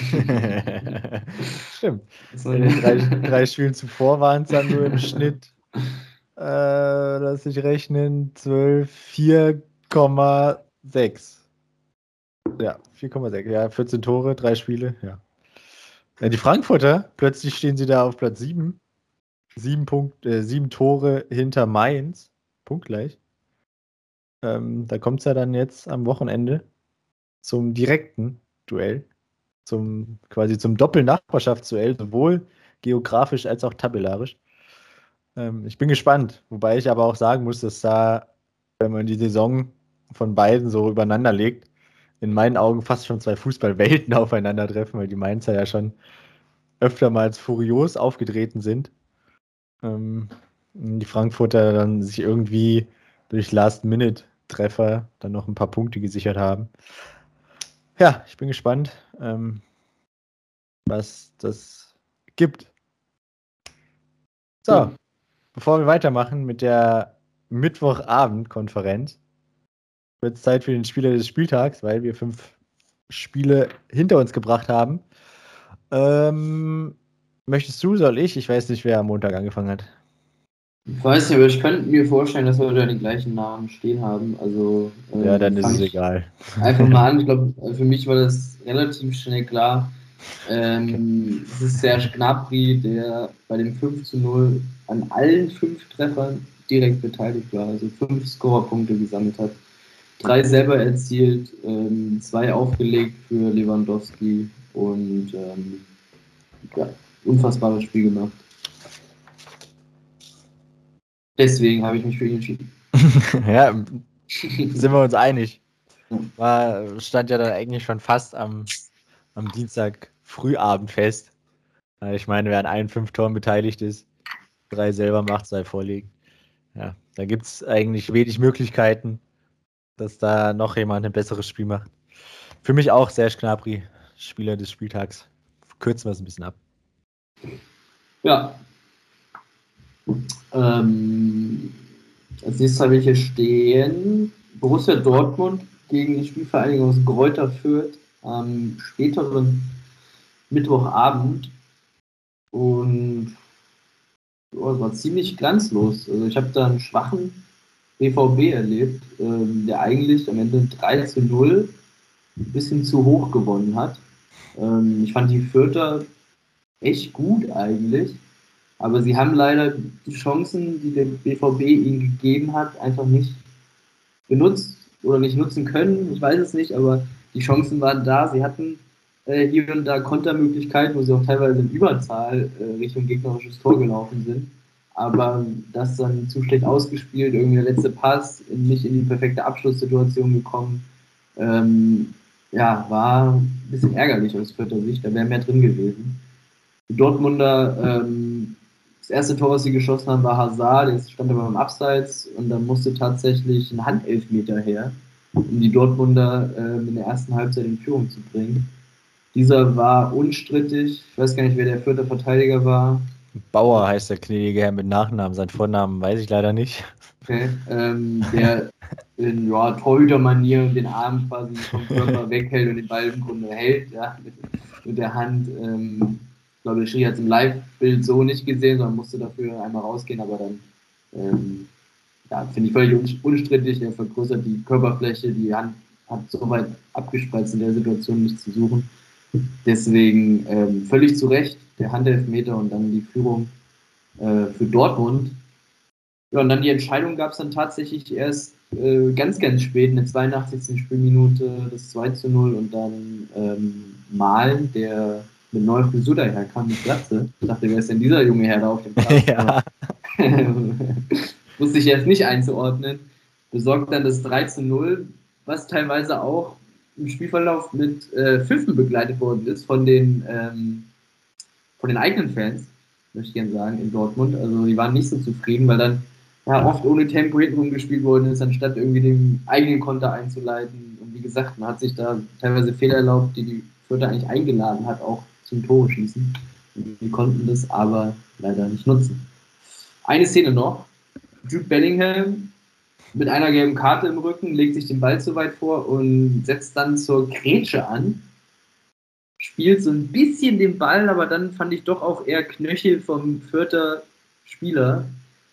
Stimmt. In den drei, drei Spielen zuvor waren es dann so im Schnitt, äh, lass ich rechnen, zwölf, vier Komma sechs. Ja, vier Komma sechs. Ja, vierzehn Tore, drei Spiele, ja. Ja, die Frankfurter, plötzlich stehen sie da auf Platz sieben. Sieben, Punkt, äh, sieben Tore hinter Mainz. Punktgleich. Ähm, da kommt es ja dann jetzt am Wochenende zum direkten Duell. zum quasi zum Doppelnachbarschaftsduell, sowohl geografisch als auch tabellarisch. Ähm, ich bin gespannt, wobei ich aber auch sagen muss, dass da, wenn man die Saison von beiden so übereinander legt, in meinen Augen fast schon zwei Fußballwelten aufeinandertreffen, weil die Mainzer ja schon öftermals furios aufgetreten sind. Ähm, die Frankfurter dann sich irgendwie durch Last-Minute-Treffer dann noch ein paar Punkte gesichert haben. Ja, ich bin gespannt, ähm, was das gibt. So, ja. Bevor wir weitermachen mit der Mittwochabend-Konferenz, wird es Zeit für den Spieler des Spieltags, weil wir fünf Spiele hinter uns gebracht haben. Ähm, möchtest du, soll ich? Ich weiß nicht, wer am Montag angefangen hat. Ich weiß nicht, aber ich könnte mir vorstellen, dass wir da die gleichen Namen stehen haben. Also, ähm, ja, dann ist es egal. Einfach mal an. Ich glaube, für mich war das relativ schnell klar. Ähm, okay. Es ist Serge Gnabry, der bei dem fünf zu null an allen fünf Treffern direkt beteiligt war. Also fünf Scorerpunkte gesammelt hat. Drei selber erzielt, ähm, zwei aufgelegt für Lewandowski und ähm, ja, unfassbares Spiel gemacht. Deswegen habe ich mich für ihn entschieden. Ja, sind wir uns einig. War, stand ja dann eigentlich schon fast am, am Dienstag Frühabend fest. Ich meine, wer an allen fünf Toren beteiligt ist, drei selber macht, zwei vorlegen. Ja, da gibt es eigentlich wenig Möglichkeiten, dass da noch jemand ein besseres Spiel macht. Für mich auch Serge Gnabry, Spieler des Spieltags. Kürzen wir es ein bisschen ab. Ja. Ähm, als nächstes habe ich hier stehen Borussia Dortmund gegen die Spielvereinigung aus Greuther Fürth am späteren Mittwochabend. Und oh, es war ziemlich glanzlos. Also ich habe da einen schwachen B V B erlebt, ähm, der eigentlich am Ende drei zu null ein bisschen zu hoch gewonnen hat. Ähm, ich fand die Fürther echt gut eigentlich, aber sie haben leider die Chancen, die der B V B ihnen gegeben hat, einfach nicht benutzt oder nicht nutzen können. Ich weiß es nicht, aber die Chancen waren da. Sie hatten äh, hier und da Kontermöglichkeiten, wo sie auch teilweise in Überzahl äh, Richtung gegnerisches Tor gelaufen sind. Aber das dann zu schlecht ausgespielt, irgendwie der letzte Pass, nicht in die perfekte Abschlusssituation gekommen. Ähm, ja, war ein bisschen ärgerlich aus vierter Sicht, da wäre mehr drin gewesen. Die Dortmunder, ähm, das erste Tor, was sie geschossen haben, war Hazard, der stand aber im Abseits und dann musste tatsächlich ein Handelfmeter her, um die Dortmunder ähm, in der ersten Halbzeit in Führung zu bringen. Dieser war unstrittig, ich weiß gar nicht, wer der vierte Verteidiger war. Bauer heißt der gnädige Herr mit Nachnamen, seinen Vornamen weiß ich leider nicht. Okay, ähm, der in ja, Torhüter-Manier den Arm quasi vom Körper weghält und den Ball im Grunde hält, ja, mit, mit der Hand. Ähm, ich glaube, der Schiri hat es im Live-Bild so nicht gesehen, sondern musste dafür einmal rausgehen, aber dann ähm, ja, finde ich völlig unstrittig, der vergrößert die Körperfläche, die Hand hat so weit abgespreizt in der Situation nicht zu suchen. Deswegen ähm, völlig zu Recht der Handelfmeter und dann die Führung äh, für Dortmund. Ja, und dann die Entscheidung gab es dann tatsächlich erst äh, ganz, ganz spät, in der zweiundachtzigsten Spielminute, das zwei zu null und dann ähm, Malen, der mit neuer Frisur daherkam, mit Glatze. Ich dachte, wer ist denn dieser junge Herr da auf dem Platz? Ja. Wusste ich jetzt nicht einzuordnen. Besorgt dann das drei zu null, was teilweise auch im Spielverlauf mit äh, Pfiffen begleitet worden ist von den, ähm, von den eigenen Fans, möchte ich gerne sagen, in Dortmund. Also die waren nicht so zufrieden, weil dann ja, oft ohne Tempo hinten rumgespielt worden ist, anstatt irgendwie den eigenen Konter einzuleiten. Und wie gesagt, man hat sich da teilweise Fehler erlaubt, die die Fürther eigentlich eingeladen hat, auch zum Tore schießen. Und die konnten das aber leider nicht nutzen. Eine Szene noch. Jude Bellingham mit einer gelben Karte im Rücken legt sich den Ball zu weit vor und setzt dann zur Grätsche an. Spielt so ein bisschen den Ball, aber dann fand ich doch auch eher Knöchel vom Fürther Spieler.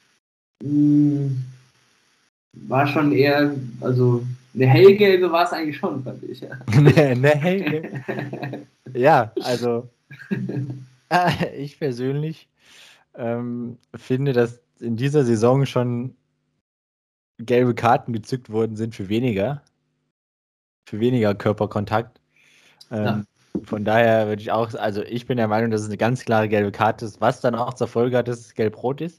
War schon eher, also eine hellgelbe war es eigentlich schon, fand ich. Ja. Eine hellgelbe? Ja, also äh, ich persönlich ähm, finde, dass in dieser Saison schon gelbe Karten gezückt worden sind für weniger. Für weniger Körperkontakt. Ähm, ja. von daher würde ich auch, also ich bin der Meinung, dass es eine ganz klare gelbe Karte ist, was dann auch zur Folge hat, dass es gelb-rot ist.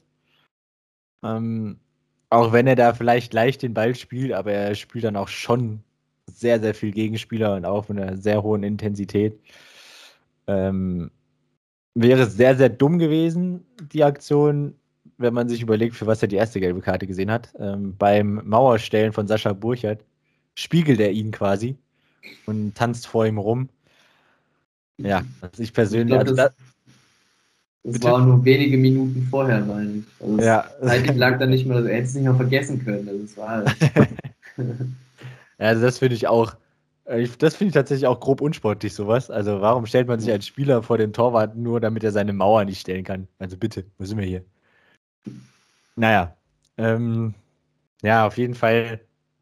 Ähm, auch wenn er da vielleicht leicht den Ball spielt, aber er spielt dann auch schon sehr, sehr viel Gegenspieler und auch mit einer sehr hohen Intensität. Ähm, wäre sehr, sehr dumm gewesen, die Aktion, wenn man sich überlegt, für was er die erste gelbe Karte gesehen hat. Ähm, beim Mauerstellen von Sascha Burchert spiegelt er ihn quasi und tanzt vor ihm rum. Ja, also ich persönlich, Ich glaube, also das, da, das bitte? war nur wenige Minuten vorher, meine ich. Also es Ja. zeitlich lag da nicht mehr, also er hätte es nicht mehr vergessen können. Also es war halt. Ja, also das finde ich auch, äh, ich, das finde ich tatsächlich auch grob unsportlich, sowas. Also warum stellt man sich als Spieler vor den Torwart nur, damit er seine Mauer nicht stellen kann? Also bitte, wo sind wir hier? Naja, ähm, ja, auf jeden Fall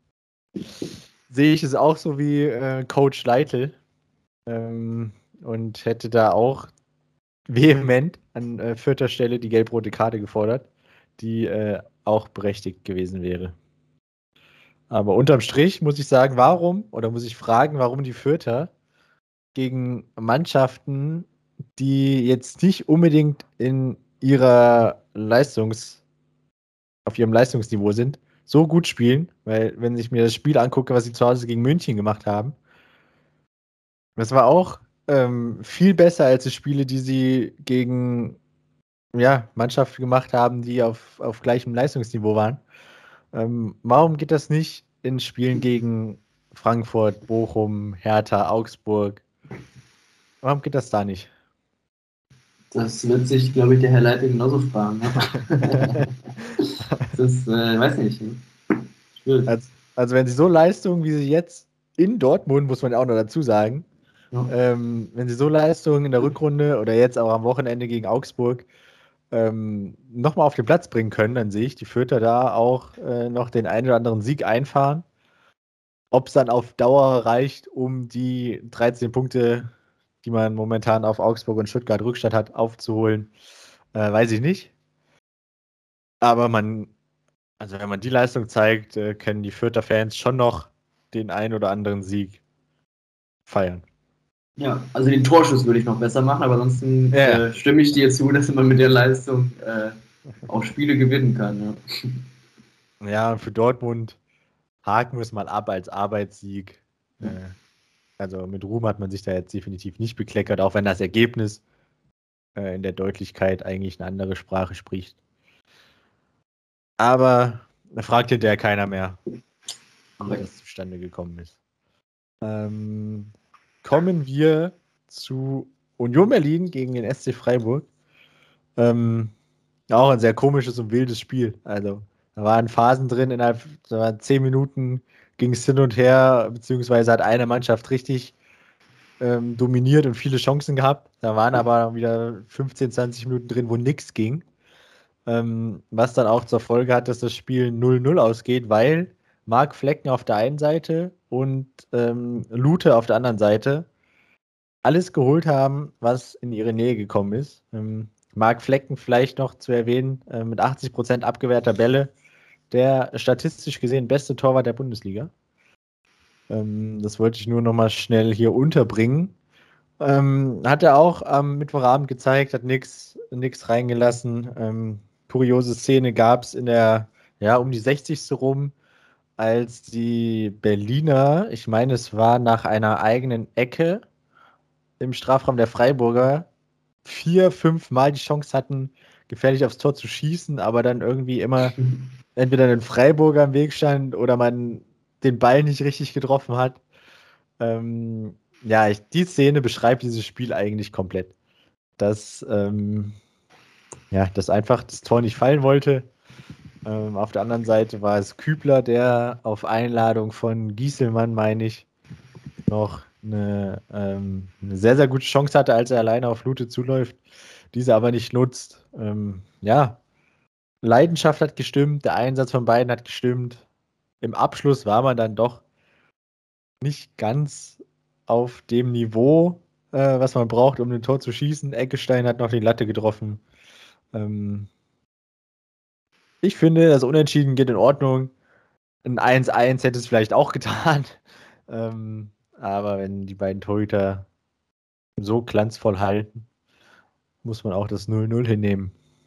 sehe ich es auch so wie äh, Coach Leitl ähm, und hätte da auch vehement an äh, vierter Stelle die gelb-rote Karte gefordert, die äh, auch berechtigt gewesen wäre. Aber unterm Strich muss ich sagen, warum, oder muss ich fragen, warum die Fürther gegen Mannschaften, die jetzt nicht unbedingt in ihrer Leistungs, auf ihrem Leistungsniveau sind, so gut spielen, weil wenn ich mir das Spiel angucke, was sie zu Hause gegen München gemacht haben, das war auch ähm, viel besser als die Spiele, die sie gegen ja, Mannschaften gemacht haben, die auf, auf gleichem Leistungsniveau waren. Ähm, warum geht das nicht in Spielen gegen Frankfurt, Bochum, Hertha, Augsburg? Warum geht das da nicht? Das wird sich, glaube ich, der Herr Leiter genauso fragen. Ne? Das ist, äh, weiß nicht. Ne? Also, also wenn sie so Leistungen, wie sie jetzt in Dortmund, muss man ja auch noch dazu sagen, Ja. ähm, wenn sie so Leistungen in der Rückrunde oder jetzt auch am Wochenende gegen Augsburg ähm, nochmal auf den Platz bringen können, dann sehe ich die Fürther da auch äh, noch den einen oder anderen Sieg einfahren. Ob es dann auf Dauer reicht, um die dreizehn Punkte, die man momentan auf Augsburg und Stuttgart Rückstand hat, aufzuholen, äh, weiß ich nicht. Aber man, also wenn man die Leistung zeigt, äh, können die Fürther Fans schon noch den einen oder anderen Sieg feiern. Ja, also den Torschuss würde ich noch besser machen, aber ansonsten Ja. äh, stimme ich dir zu, dass man mit der Leistung äh, auch Spiele gewinnen kann. Ja. Ja, und für Dortmund haken wir es mal ab als Arbeitssieg. Äh, also mit Ruhm hat man sich da jetzt definitiv nicht bekleckert, auch wenn das Ergebnis äh, in der Deutlichkeit eigentlich eine andere Sprache spricht. Aber da fragt hinterher keiner mehr, wie das zustande gekommen ist. Ähm, kommen wir zu Union Berlin gegen den S C Freiburg. Ähm, auch ein sehr komisches und wildes Spiel. Also, da waren Phasen drin, innerhalb da waren zehn Minuten ging es hin und her, beziehungsweise hat eine Mannschaft richtig ähm, dominiert und viele Chancen gehabt. Da waren aber wieder fünfzehn, zwanzig Minuten drin, wo nichts ging. Ähm, was dann auch zur Folge hat, dass das Spiel null null ausgeht, weil Marc Flecken auf der einen Seite und ähm, Lute auf der anderen Seite alles geholt haben, was in ihre Nähe gekommen ist. Ähm, Marc Flecken vielleicht noch zu erwähnen, äh, mit achtzig Prozent abgewehrter Bälle, der statistisch gesehen beste Torwart der Bundesliga. Ähm, das wollte ich nur noch mal schnell hier unterbringen. Ähm, hat er auch am Mittwochabend gezeigt, hat nichts reingelassen. Ähm, kuriose Szene gab es in der, ja, um die sechzigste rum, als die Berliner, ich meine, es war nach einer eigenen Ecke im Strafraum der Freiburger, vier, fünf Mal die Chance hatten, gefährlich aufs Tor zu schießen, aber dann irgendwie immer entweder ein Freiburger im Weg stand oder man den Ball nicht richtig getroffen hat. Ähm, ja, ich, die Szene beschreibt dieses Spiel eigentlich komplett. Dass, ähm, ja, dass einfach das Tor nicht fallen wollte. Ähm, auf der anderen Seite war es Kübler, der auf Einladung von Gieselmann, meine ich, noch eine, ähm, eine sehr, sehr gute Chance hatte, als er alleine auf Lute zuläuft, diese aber nicht nutzt. Ähm, ja, Leidenschaft hat gestimmt, der Einsatz von beiden hat gestimmt. Im Abschluss war man dann doch nicht ganz auf dem Niveau, äh, was man braucht, um ein Tor zu schießen. Eggestein hat noch die Latte getroffen. Ähm, ich finde, das Unentschieden geht in Ordnung. Ein eins eins hätte es vielleicht auch getan. ähm, aber wenn die beiden Torhüter so glanzvoll halten, muss man auch das null null hinnehmen.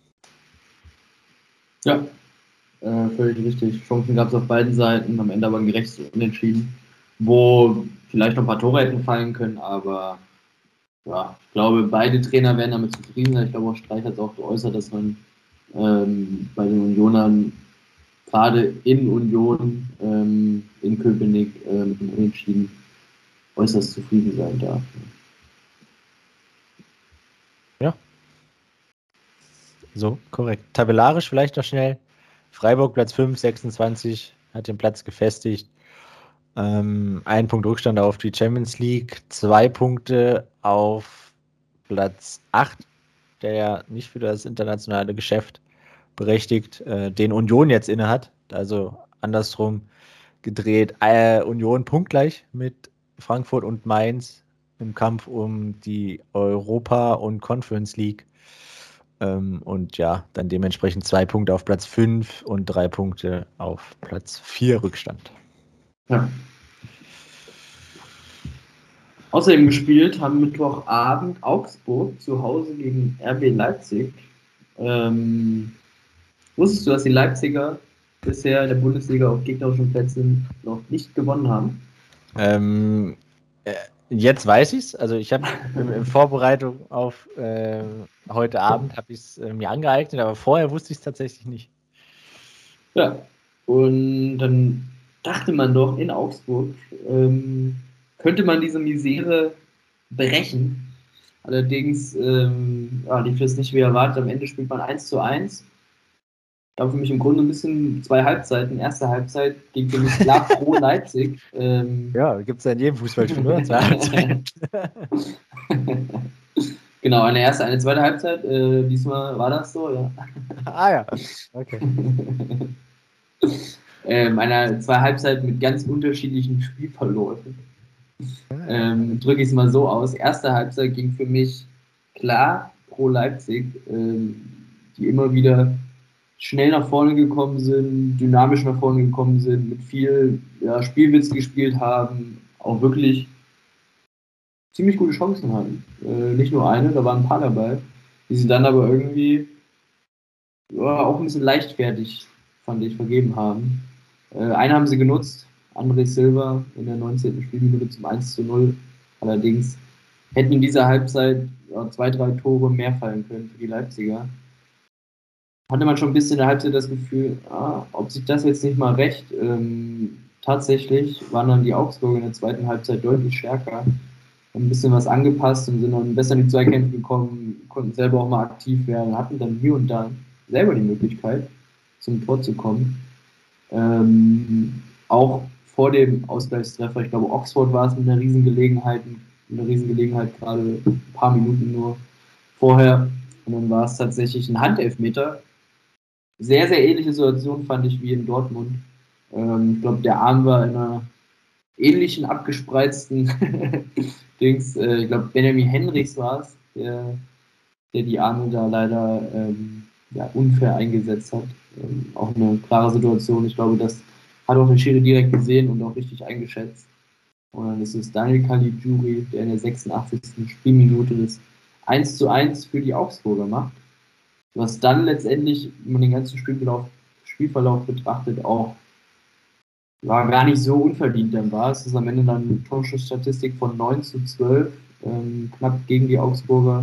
Ja, äh, völlig richtig. Chancen gab es auf beiden Seiten, am Ende aber ein gerechtes Unentschieden, wo vielleicht noch ein paar Tore hätten fallen können, aber ja, ich glaube, beide Trainer werden damit zufrieden sein. Ich glaube, auch Streich hat es auch geäußert, dass man ähm, bei den Unionern gerade in Union, ähm, in Köpenick äh, mit dem Unentschieden äußerst zufrieden sein darf. Ja. So, korrekt. Tabellarisch vielleicht noch schnell. Freiburg Platz fünf, sechsundzwanzig, hat den Platz gefestigt. Ähm, ein Punkt Rückstand auf die Champions League, zwei Punkte auf Platz acht, der ja nicht für das internationale Geschäft berechtigt, äh, den Union jetzt innehat. Also andersrum gedreht. Äh, Union punktgleich mit Frankfurt und Mainz im Kampf um die Europa- und Conference League. Ähm, und ja, dann dementsprechend zwei Punkte auf Platz fünf und drei Punkte auf Platz vier Rückstand. Ja. Außerdem gespielt haben Mittwochabend Augsburg zu Hause gegen R B Leipzig. Ähm, wusstest du, dass die Leipziger bisher in der Bundesliga auf gegnerischen Plätzen noch nicht gewonnen haben? Ähm, äh, jetzt weiß ich es. Also ich habe in, in Vorbereitung auf äh, heute Abend habe ich es äh, mir angeeignet, aber vorher wusste ich es tatsächlich nicht. Ja, und dann dachte man doch in Augsburg, ähm, könnte man diese Misere brechen. Allerdings ähm, ja, lief das nicht wie erwartet. Am Ende spielt man eins zu eins. Ja, für mich im Grunde ein bisschen zwei Halbzeiten. Erste Halbzeit ging für mich klar pro Leipzig. Ähm, Ja, gibt es ja in jedem Fußballspiel, oder? Zwei Halbzeiten. genau, eine erste, eine zweite Halbzeit. Äh, diesmal war das so, ja. Ah ja, okay. ähm, eine zwei Halbzeiten mit ganz unterschiedlichen Spielverläufen. Ähm, drücke ich es mal so aus. Erste Halbzeit ging für mich klar pro Leipzig, ähm, die immer wieder schnell nach vorne gekommen sind, dynamisch nach vorne gekommen sind, mit viel ja, Spielwitz gespielt haben, auch wirklich ziemlich gute Chancen hatten. Äh, nicht nur eine, da waren ein paar dabei, die sie dann aber irgendwie ja, auch ein bisschen leichtfertig, fand ich, vergeben haben. Äh, eine haben sie genutzt, André Silva in der neunzehnten Spielminute zum eins zu null. Allerdings hätten in dieser Halbzeit ja, zwei, drei Tore mehr fallen können für die Leipziger. Hatte man schon ein bisschen in der Halbzeit das Gefühl, ah, ob sich das jetzt nicht mal rächt. Ähm, tatsächlich waren dann die Augsburger in der zweiten Halbzeit deutlich stärker, haben ein bisschen was angepasst und sind dann besser in die Zweikämpfe gekommen, konnten selber auch mal aktiv werden, hatten dann hier und da selber die Möglichkeit, zum Tor zu kommen. Ähm, auch vor dem Ausgleichstreffer, ich glaube, Oxford war es mit einer Riesengelegenheit, mit einer Riesengelegenheit gerade ein paar Minuten nur vorher. Und dann war es tatsächlich ein Handelfmeter. Sehr, sehr ähnliche Situation fand ich wie in Dortmund. Ähm, ich glaube, der Arm war in einer ähnlichen abgespreizten Dings. Äh, ich glaube, Benjamin Henrichs war es, der, der die Arme da leider ähm, ja, unfair eingesetzt hat. Ähm, auch eine klare Situation. Ich glaube, das hat auch der Schiri direkt gesehen und auch richtig eingeschätzt. Und dann ist es Daniel Caligiuri, der in der sechsundachtzigsten Spielminute das eins zu eins für die Augsburger macht. Was dann letztendlich, wenn man den ganzen Spielverlauf, Spielverlauf betrachtet, auch war gar nicht so unverdient dann war. Es ist am Ende dann eine Torschussstatistik von neun zu zwölf, ähm, knapp gegen die Augsburger.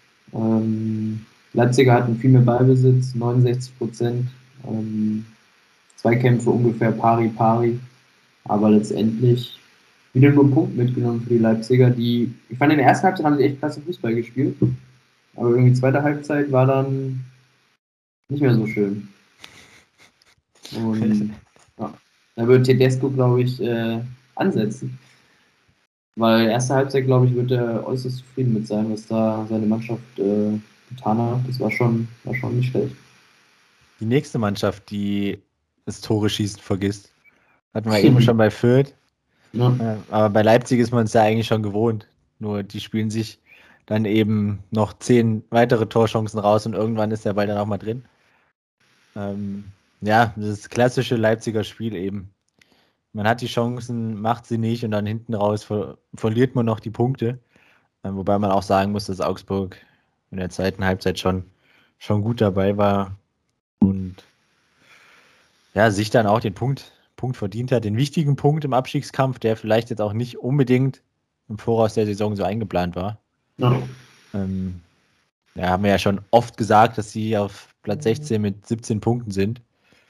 Ähm, Leipziger hatten viel mehr Ballbesitz, neunundsechzig Prozent. Ähm, Zweikämpfe ungefähr pari pari. Aber letztendlich wieder nur einen Punkt mitgenommen für die Leipziger, die, ich fand in der ersten Halbzeit haben sie echt klasse Fußball gespielt. Aber irgendwie zweite Halbzeit war dann nicht mehr so schön. Und ja, da wird Tedesco, glaube ich, äh, ansetzen. Weil erste Halbzeit, glaube ich, wird er äußerst zufrieden mit sein, was da seine Mannschaft äh, getan hat. Das war schon, war schon nicht schlecht. Die nächste Mannschaft, die das Tore schießen vergisst, hatten wir eben schon bei Fürth. Ja. Äh, aber bei Leipzig ist man es ja eigentlich schon gewohnt. Nur die spielen sich dann eben noch zehn weitere Torchancen raus und irgendwann ist der Ball dann auch mal drin. Ähm, ja, das klassische Leipziger Spiel eben. Man hat die Chancen, macht sie nicht und dann hinten raus ver verliert man noch die Punkte. Ähm, wobei man auch sagen muss, dass Augsburg in der zweiten Halbzeit schon, schon gut dabei war und ja, sich dann auch den Punkt, Punkt verdient hat. Den wichtigen Punkt im Abstiegskampf, der vielleicht jetzt auch nicht unbedingt im Voraus der Saison so eingeplant war. Ja. Ähm, ja, haben wir ja schon oft gesagt, dass sie auf Platz sechzehn mit siebzehn Punkten sind.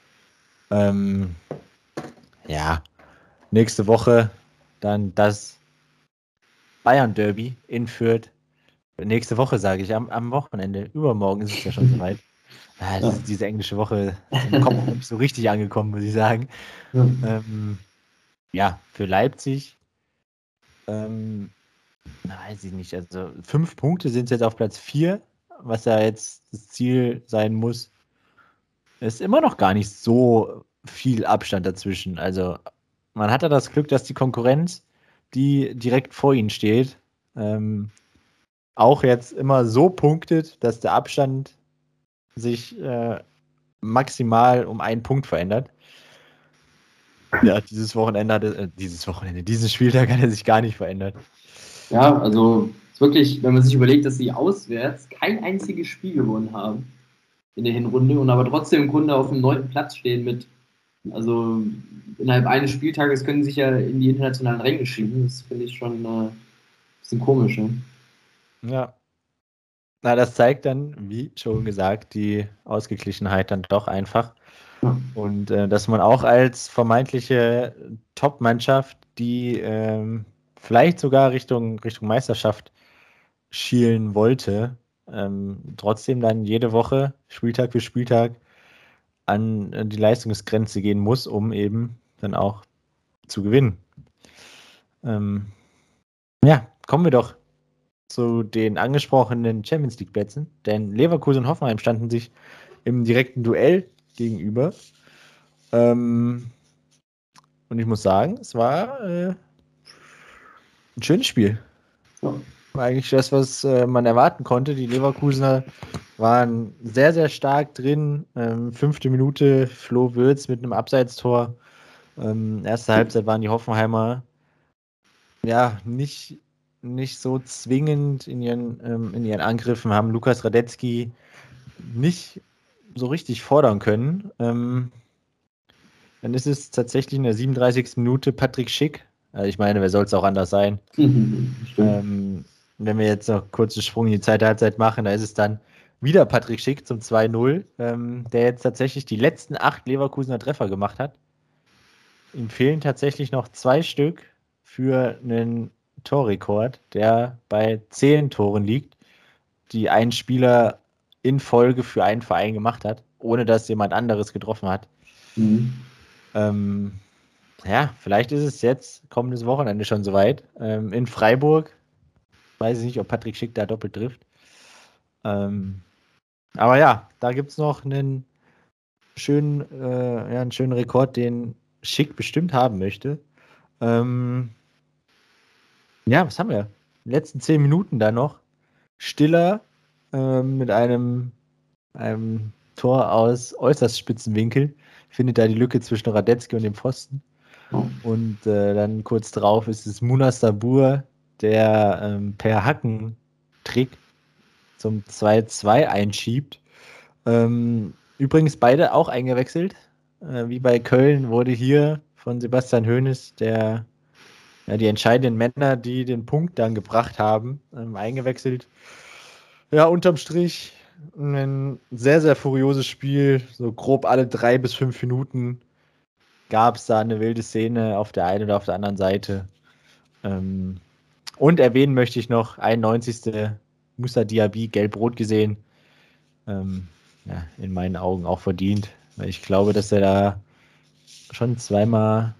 Ähm, ja, nächste Woche dann das Bayern-Derby in Fürth. Nächste Woche sage ich, am, am Wochenende. Übermorgen ist es ja schon soweit. Ah, Ja. diese, diese englische Woche ist im Kopf noch nicht so richtig angekommen, muss ich sagen. Ja. Ähm, ja, für Leipzig, ähm, na, weiß ich nicht. Also fünf Punkte sind jetzt auf Platz vier, was ja jetzt das Ziel sein muss. Ist immer noch gar nicht so viel Abstand dazwischen. Also man hat ja das Glück, dass die Konkurrenz, die direkt vor ihnen steht, ähm, auch jetzt immer so punktet, dass der Abstand sich äh, maximal um einen Punkt verändert. Ja, dieses Wochenende hatte, äh, dieses Wochenende, diesen Spieltag hat er sich gar nicht verändert. Ja, also ist wirklich, wenn man sich überlegt, dass sie auswärts kein einziges Spiel gewonnen haben in der Hinrunde und aber trotzdem im Grunde auf dem neunten Platz stehen mit, also innerhalb eines Spieltages können sie sich ja in die internationalen Ränge schieben. Das finde ich schon äh, ein bisschen komisch. Ne? Ja. Na, das zeigt dann, wie schon gesagt, die Ausgeglichenheit dann doch einfach. Ja. Und äh, dass man auch als vermeintliche Top-Mannschaft, die ähm, vielleicht sogar Richtung, Richtung Meisterschaft schielen wollte, ähm, trotzdem dann jede Woche, Spieltag für Spieltag, an äh, die Leistungsgrenze gehen muss, um eben dann auch zu gewinnen. Ähm, ja, kommen wir doch zu den angesprochenen Champions League Plätzen, denn Leverkusen und Hoffenheim standen sich im direkten Duell gegenüber. Ähm, und ich muss sagen, es war äh, ein schönes Spiel. Ja. War eigentlich das, was äh, man erwarten konnte. Die Leverkusener waren sehr, sehr stark drin. Ähm, fünfte Minute, Flo Würz mit einem Abseitstor. Ähm, erste Halbzeit waren die Hoffenheimer ja nicht, nicht so zwingend in ihren, ähm, in ihren Angriffen, haben Lukas Radetzky nicht so richtig fordern können. Ähm, dann ist es tatsächlich in der siebenunddreißigsten Minute Patrick Schick. Also ich meine, wer soll es auch anders sein? ähm, wenn wir jetzt noch kurz einen Sprung in die zweite Halbzeit machen, da ist es dann wieder Patrick Schick zum zwei null, ähm, der jetzt tatsächlich die letzten acht Leverkusener Treffer gemacht hat. Ihm fehlen tatsächlich noch zwei Stück für einen Torrekord, der bei zehn Toren liegt, die ein Spieler in Folge für einen Verein gemacht hat, ohne dass jemand anderes getroffen hat. Mhm. Ähm, ja, vielleicht ist es jetzt kommendes Wochenende schon soweit. Ähm, in Freiburg. Weiß ich nicht, ob Patrick Schick da doppelt trifft. Ähm, aber ja, da gibt es noch einen schönen, äh, ja, einen schönen Rekord, den Schick bestimmt haben möchte. Ähm, ja, was haben wir? Die letzten zehn Minuten da noch. Stiller ähm, mit einem, einem Tor aus äußerst spitzen Winkel. Findet da die Lücke zwischen Radetzky und dem Pfosten. Und äh, dann kurz drauf ist es Munas Dabur, der ähm, per Hackentrick zum zwei zwei einschiebt. Ähm, übrigens beide auch eingewechselt. Äh, wie bei Köln wurde hier von Sebastian Hoeneß der, ja, die entscheidenden Männer, die den Punkt dann gebracht haben, ähm, eingewechselt. Ja, unterm Strich ein sehr, sehr furioses Spiel. So grob alle drei bis fünf Minuten gab es da eine wilde Szene auf der einen oder auf der anderen Seite. Ähm, und erwähnen möchte ich noch, einundneunzigste Moussa Diaby, gelb-rot gesehen. Ähm, ja, in meinen Augen auch verdient, weil ich glaube, dass er da schon zweimal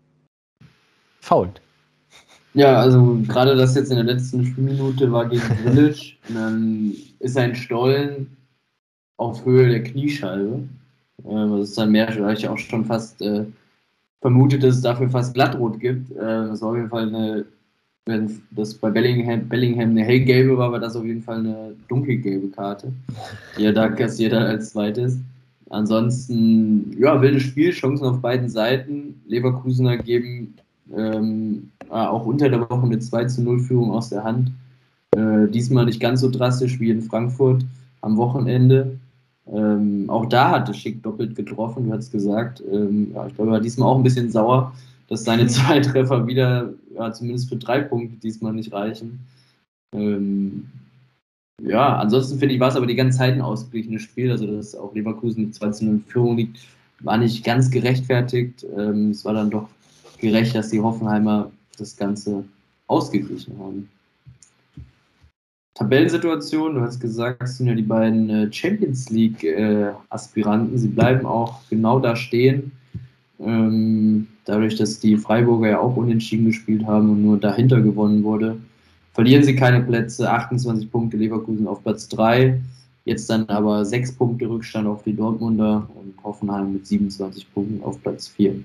fault. Ja, also gerade das jetzt in der letzten Spielminute war gegen Village. Dann ist ein Stollen auf Höhe der Kniescheibe. Ähm, das ist dann mehr, weil ich auch schon fast äh, vermutet, dass es dafür fast glattrot gibt. Äh, das war auf jeden Fall eine, wenn das bei Bellingham, Bellingham eine hellgelbe war, war das auf jeden Fall eine dunkelgelbe Karte, die er da kassiert hat als zweites. Ansonsten, ja, wilde Spielchancen auf beiden Seiten. Leverkusener geben ähm, auch unter der Woche eine zwei zu null Führung aus der Hand. Äh, diesmal nicht ganz so drastisch wie in Frankfurt am Wochenende. Ähm, auch da hatte Schick doppelt getroffen, du hast gesagt. Ähm, ja, ich glaube, er war diesmal auch ein bisschen sauer, dass seine zwei Treffer wieder, ja, zumindest für drei Punkte diesmal nicht reichen. Ähm, ja, ansonsten finde ich, war es aber die ganze Zeit ein ausgeglichenes Spiel. Also, dass auch Leverkusen mit zwei zu null in Führung liegt, war nicht ganz gerechtfertigt. Ähm, es war dann doch gerecht, dass die Hoffenheimer das Ganze ausgeglichen haben. Tabellensituation, du hast gesagt, es sind ja die beiden äh, Champions League-Aspiranten. Äh, Sie bleiben auch genau da stehen. Ähm, dadurch, dass die Freiburger ja auch unentschieden gespielt haben und nur dahinter gewonnen wurde, verlieren sie keine Plätze. achtundzwanzig Punkte Leverkusen auf Platz drei. Jetzt dann aber sechs Punkte Rückstand auf die Dortmunder und Hoffenheim mit siebenundzwanzig Punkten auf Platz vier.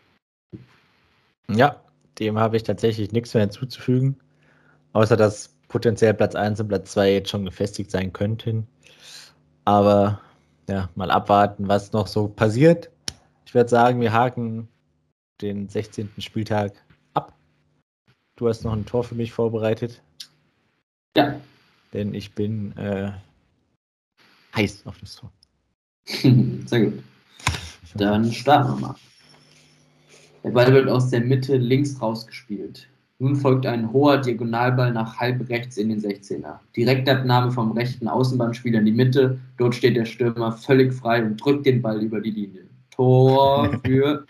Ja, dem habe ich tatsächlich nichts mehr hinzuzufügen, außer dass potenziell Platz eins und Platz zwei jetzt schon gefestigt sein könnten. Aber ja, mal abwarten, was noch so passiert. Ich würde sagen, wir haken den sechzehnten Spieltag ab. Du hast noch ein Tor für mich vorbereitet. Ja. Denn ich bin äh, heiß auf das Tor. Sehr gut. Dann starten wir mal. Der Ball wird aus der Mitte links rausgespielt. Nun folgt ein hoher Diagonalball nach halb rechts in den sechzehner. Direktabnahme vom rechten Außenbahnspieler in die Mitte. Dort steht der Stürmer völlig frei und drückt den Ball über die Linie. Tor für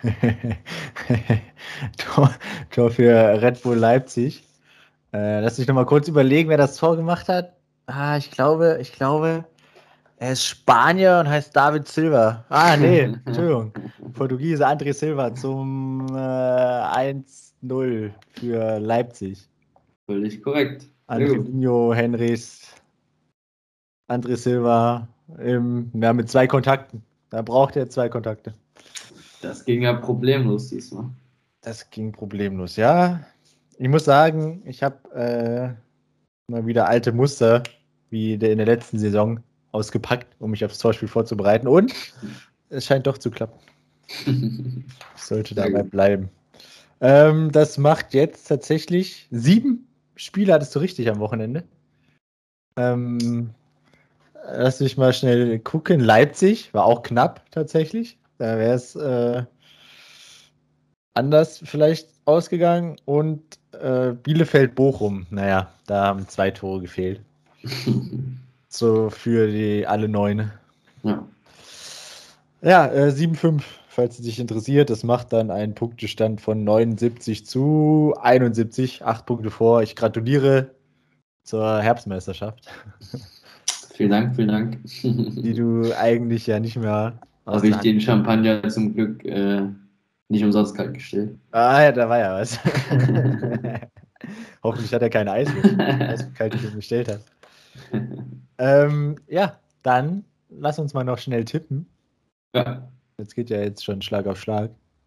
Tor, Tor für Red Bull Leipzig. Äh, lass mich nochmal kurz überlegen, wer das Tor gemacht hat. Ah, ich glaube, ich glaube, er ist Spanier und heißt David Silva. Ah, nee, Entschuldigung. Portugiese André Silva zum äh, eins null für Leipzig. Völlig korrekt. Andrevinho, Henrys, André Silva im, ja, mit zwei Kontakten. Da braucht er zwei Kontakte. Das ging ja problemlos diesmal. Das ging problemlos, ja. Ich muss sagen, ich habe äh, mal wieder alte Muster wie in der letzten Saison ausgepackt, um mich aufs Torspiel vorzubereiten. Und es scheint doch zu klappen. Ich sollte dabei bleiben. Ähm, das macht jetzt tatsächlich sieben Spiele, hattest du richtig am Wochenende. Ähm, lass mich mal schnell gucken. Leipzig war auch knapp tatsächlich. Da wäre es äh, anders vielleicht ausgegangen. Und äh, Bielefeld-Bochum, naja, da haben zwei Tore gefehlt. So für die alle neun. Ja, ja äh, sieben fünf, falls es dich interessiert. Das macht dann einen Punktestand von neunundsiebzig zu einundsiebzig. Acht Punkte vor. Ich gratuliere zur Herbstmeisterschaft. Vielen Dank, vielen Dank. Die du eigentlich ja nicht mehr aus Habe ich den Champagner zum Glück äh, nicht umsonst kalt gestellt. Ah ja, da war ja was. Hoffentlich hat er keine Eiswürfel, wie kalt ich ihn bestellt habe. ähm, ja, dann lass uns mal noch schnell tippen. Ja. Jetzt geht ja jetzt schon Schlag auf Schlag.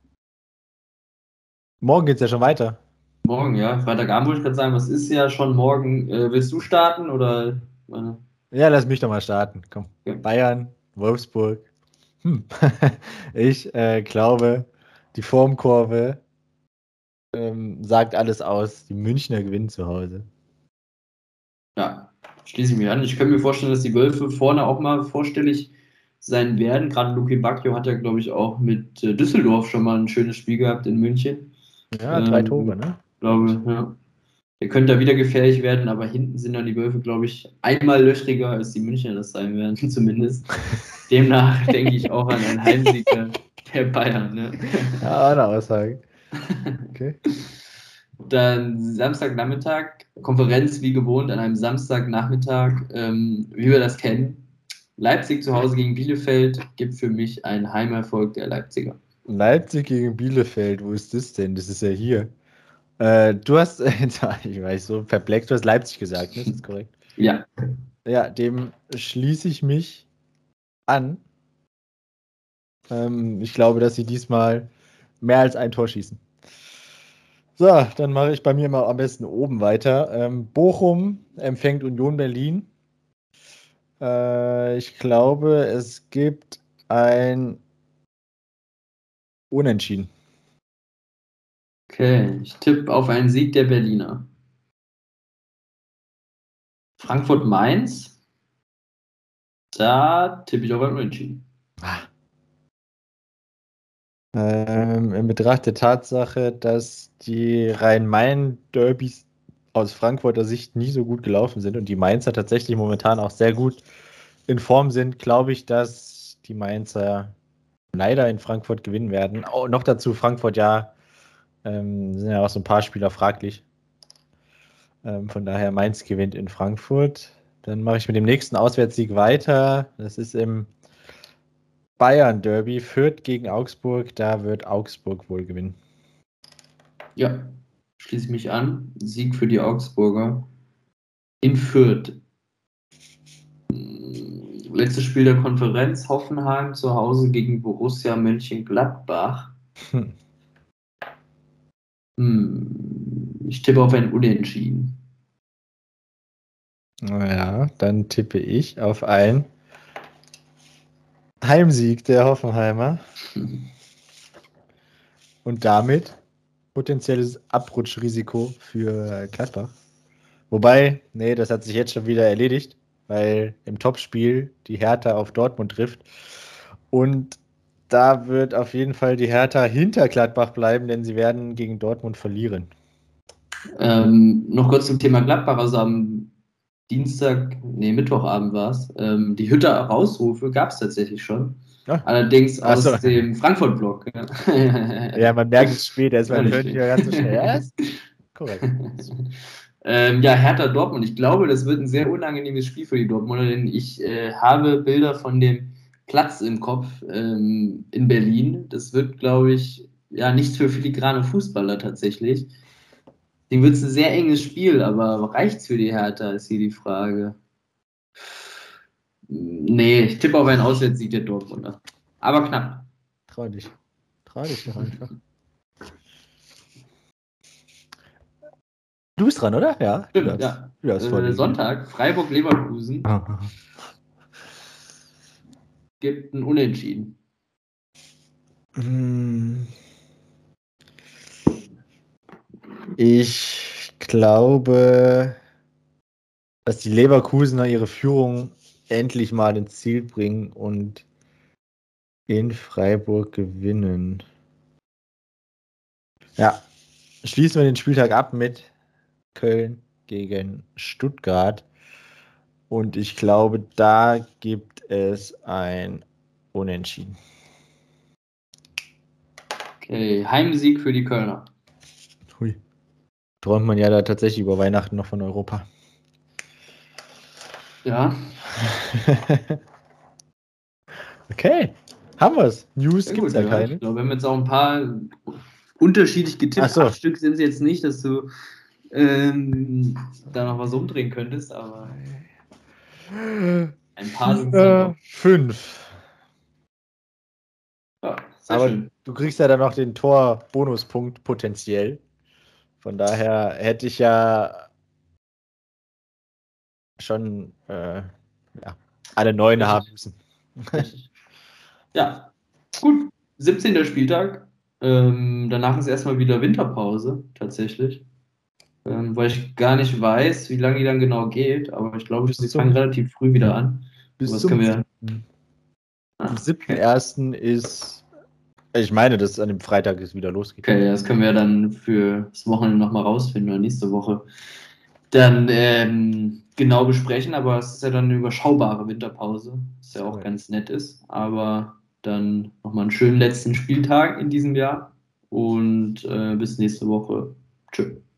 Morgen geht es ja schon weiter. Morgen, ja. Freitagabend wollte ich gerade sagen, was ist ja schon morgen? Äh, willst du starten oder? Äh? Ja, lass mich doch mal starten. Komm. Ja. Bayern, Wolfsburg. Hm. ich äh, glaube, die Formkurve ähm, sagt alles aus. Die Münchner gewinnen zu Hause. Ja, schließe ich mich an. Ich könnte mir vorstellen, dass die Wölfe vorne auch mal vorstellig sein werden. Gerade Luke Bacchio hat ja, glaube ich, auch mit äh, Düsseldorf schon mal ein schönes Spiel gehabt in München. Ja, drei ähm, Tore, ne? Glaube, ja. Der könnte da wieder gefährlich werden, aber hinten sind dann die Wölfe, glaube ich, einmal löchriger, als die Münchner das sein werden, zumindest. Demnach denke ich auch an einen Heimsieg der Bayern. Ne? Ja, eine Aussage. Okay. Dann Samstagnachmittag, Konferenz wie gewohnt an einem Samstagnachmittag, ähm, wie wir das kennen. Leipzig zu Hause gegen Bielefeld gibt für mich einen Heimerfolg der Leipziger. Leipzig gegen Bielefeld, wo ist das denn? Das ist ja hier. Äh, du hast, ich weiß so perplex, du hast Leipzig gesagt, ne? Ist das korrekt? Ja. Ja, dem schließe ich mich an. Ähm, ich glaube, dass sie diesmal mehr als ein Tor schießen. So, dann mache ich bei mir mal am besten oben weiter. Ähm, Bochum empfängt Union Berlin. Äh, ich glaube, es gibt ein Unentschieden. Okay, ich tippe auf einen Sieg der Berliner. Frankfurt-Mainz. Da tippe ich auf ein Unentschieden. Ähm, in Betracht der Tatsache, dass die Rhein-Main-Derbys aus Frankfurter Sicht nie so gut gelaufen sind und die Mainzer tatsächlich momentan auch sehr gut in Form sind, glaube ich, dass die Mainzer leider in Frankfurt gewinnen werden. Oh, noch dazu Frankfurt, ja, ähm, sind ja auch so ein paar Spieler fraglich. Ähm, von daher Mainz gewinnt in Frankfurt. Dann mache ich mit dem nächsten Auswärtssieg weiter. Das ist im Bayern-Derby, Fürth gegen Augsburg. Da wird Augsburg wohl gewinnen. Ja, schließe ich mich an. Sieg für die Augsburger in Fürth. Letztes Spiel der Konferenz, Hoffenheim zu Hause gegen Borussia Mönchengladbach. Hm. Hm, ich tippe auf ein Unentschieden. Ja, dann tippe ich auf ein Heimsieg der Hoffenheimer. Und damit potenzielles Abrutschrisiko für Gladbach. Wobei, nee, das hat sich jetzt schon wieder erledigt, weil im Topspiel die Hertha auf Dortmund trifft. Und da wird auf jeden Fall die Hertha hinter Gladbach bleiben, denn sie werden gegen Dortmund verlieren. Ähm, noch kurz zum Thema Gladbach. Also am Dienstag, nee, Mittwochabend war es. Ähm, die Hütter Rausrufe gab es tatsächlich schon. Ah. Allerdings Ach aus so. dem Frankfurt-Block. Ja. Ja, man merkt es später, ist man Ja, hört nicht mehr ganz so schnell. Ja, ist korrekt. Ähm, ja, Hertha Dortmund. Ich glaube, das wird ein sehr unangenehmes Spiel für die Dortmunder, denn ich äh, habe Bilder von dem Platz im Kopf ähm, in Berlin. Das wird, glaube ich, ja nichts für filigrane Fußballer tatsächlich. Dem wird es ein sehr enges Spiel, aber reicht es für die Hertha, ist hier die Frage. Nee, ich tippe auf einen Auswärtssieg der Dortmunder. Aber knapp. Trau dich. Trau dich doch einfach. Du bist dran, oder? Ja. Stimmt, du hast, ja. Du hast Äh, Sonntag, Freiburg-Leverkusen gibt ein Unentschieden. Ich glaube, dass die Leverkusener ihre Führung endlich mal ins Ziel bringen und in Freiburg gewinnen. Ja, schließen wir den Spieltag ab mit Köln gegen Stuttgart. Und ich glaube, da gibt es ein Unentschieden. Okay, Heimsieg für die Kölner. Hui. Träumt man ja da tatsächlich über Weihnachten noch von Europa. Ja. Okay, haben wir es. News gibt es ja, ja keine. Ich glaube, wir haben jetzt auch ein paar unterschiedlich getippt. So. Acht Stück sind es jetzt nicht, dass du ähm, da noch was umdrehen könntest, aber ein paar sind es äh, Fünf. Ja, sehr aber schön. Du kriegst ja dann noch den Tor-Bonuspunkt potenziell. Von daher hätte ich ja schon äh, ja, alle neun Richtig. haben müssen. Richtig. Ja, gut. siebzehnter Spieltag. Ähm, danach ist erstmal wieder Winterpause, tatsächlich. Ähm, weil ich gar nicht weiß, wie lange die dann genau geht, aber ich glaube, sie fangen relativ früh wieder an. Bis was zum können wir... Am siebten ersten ist, ich meine, dass es an dem Freitag ist, wieder losgeht. Okay, das können wir dann für das Wochenende nochmal rausfinden oder nächste Woche dann ähm, genau besprechen, aber es ist ja dann eine überschaubare Winterpause, was ja auch ganz nett ist, aber dann nochmal einen schönen letzten Spieltag in diesem Jahr und äh, bis nächste Woche. Tschüss.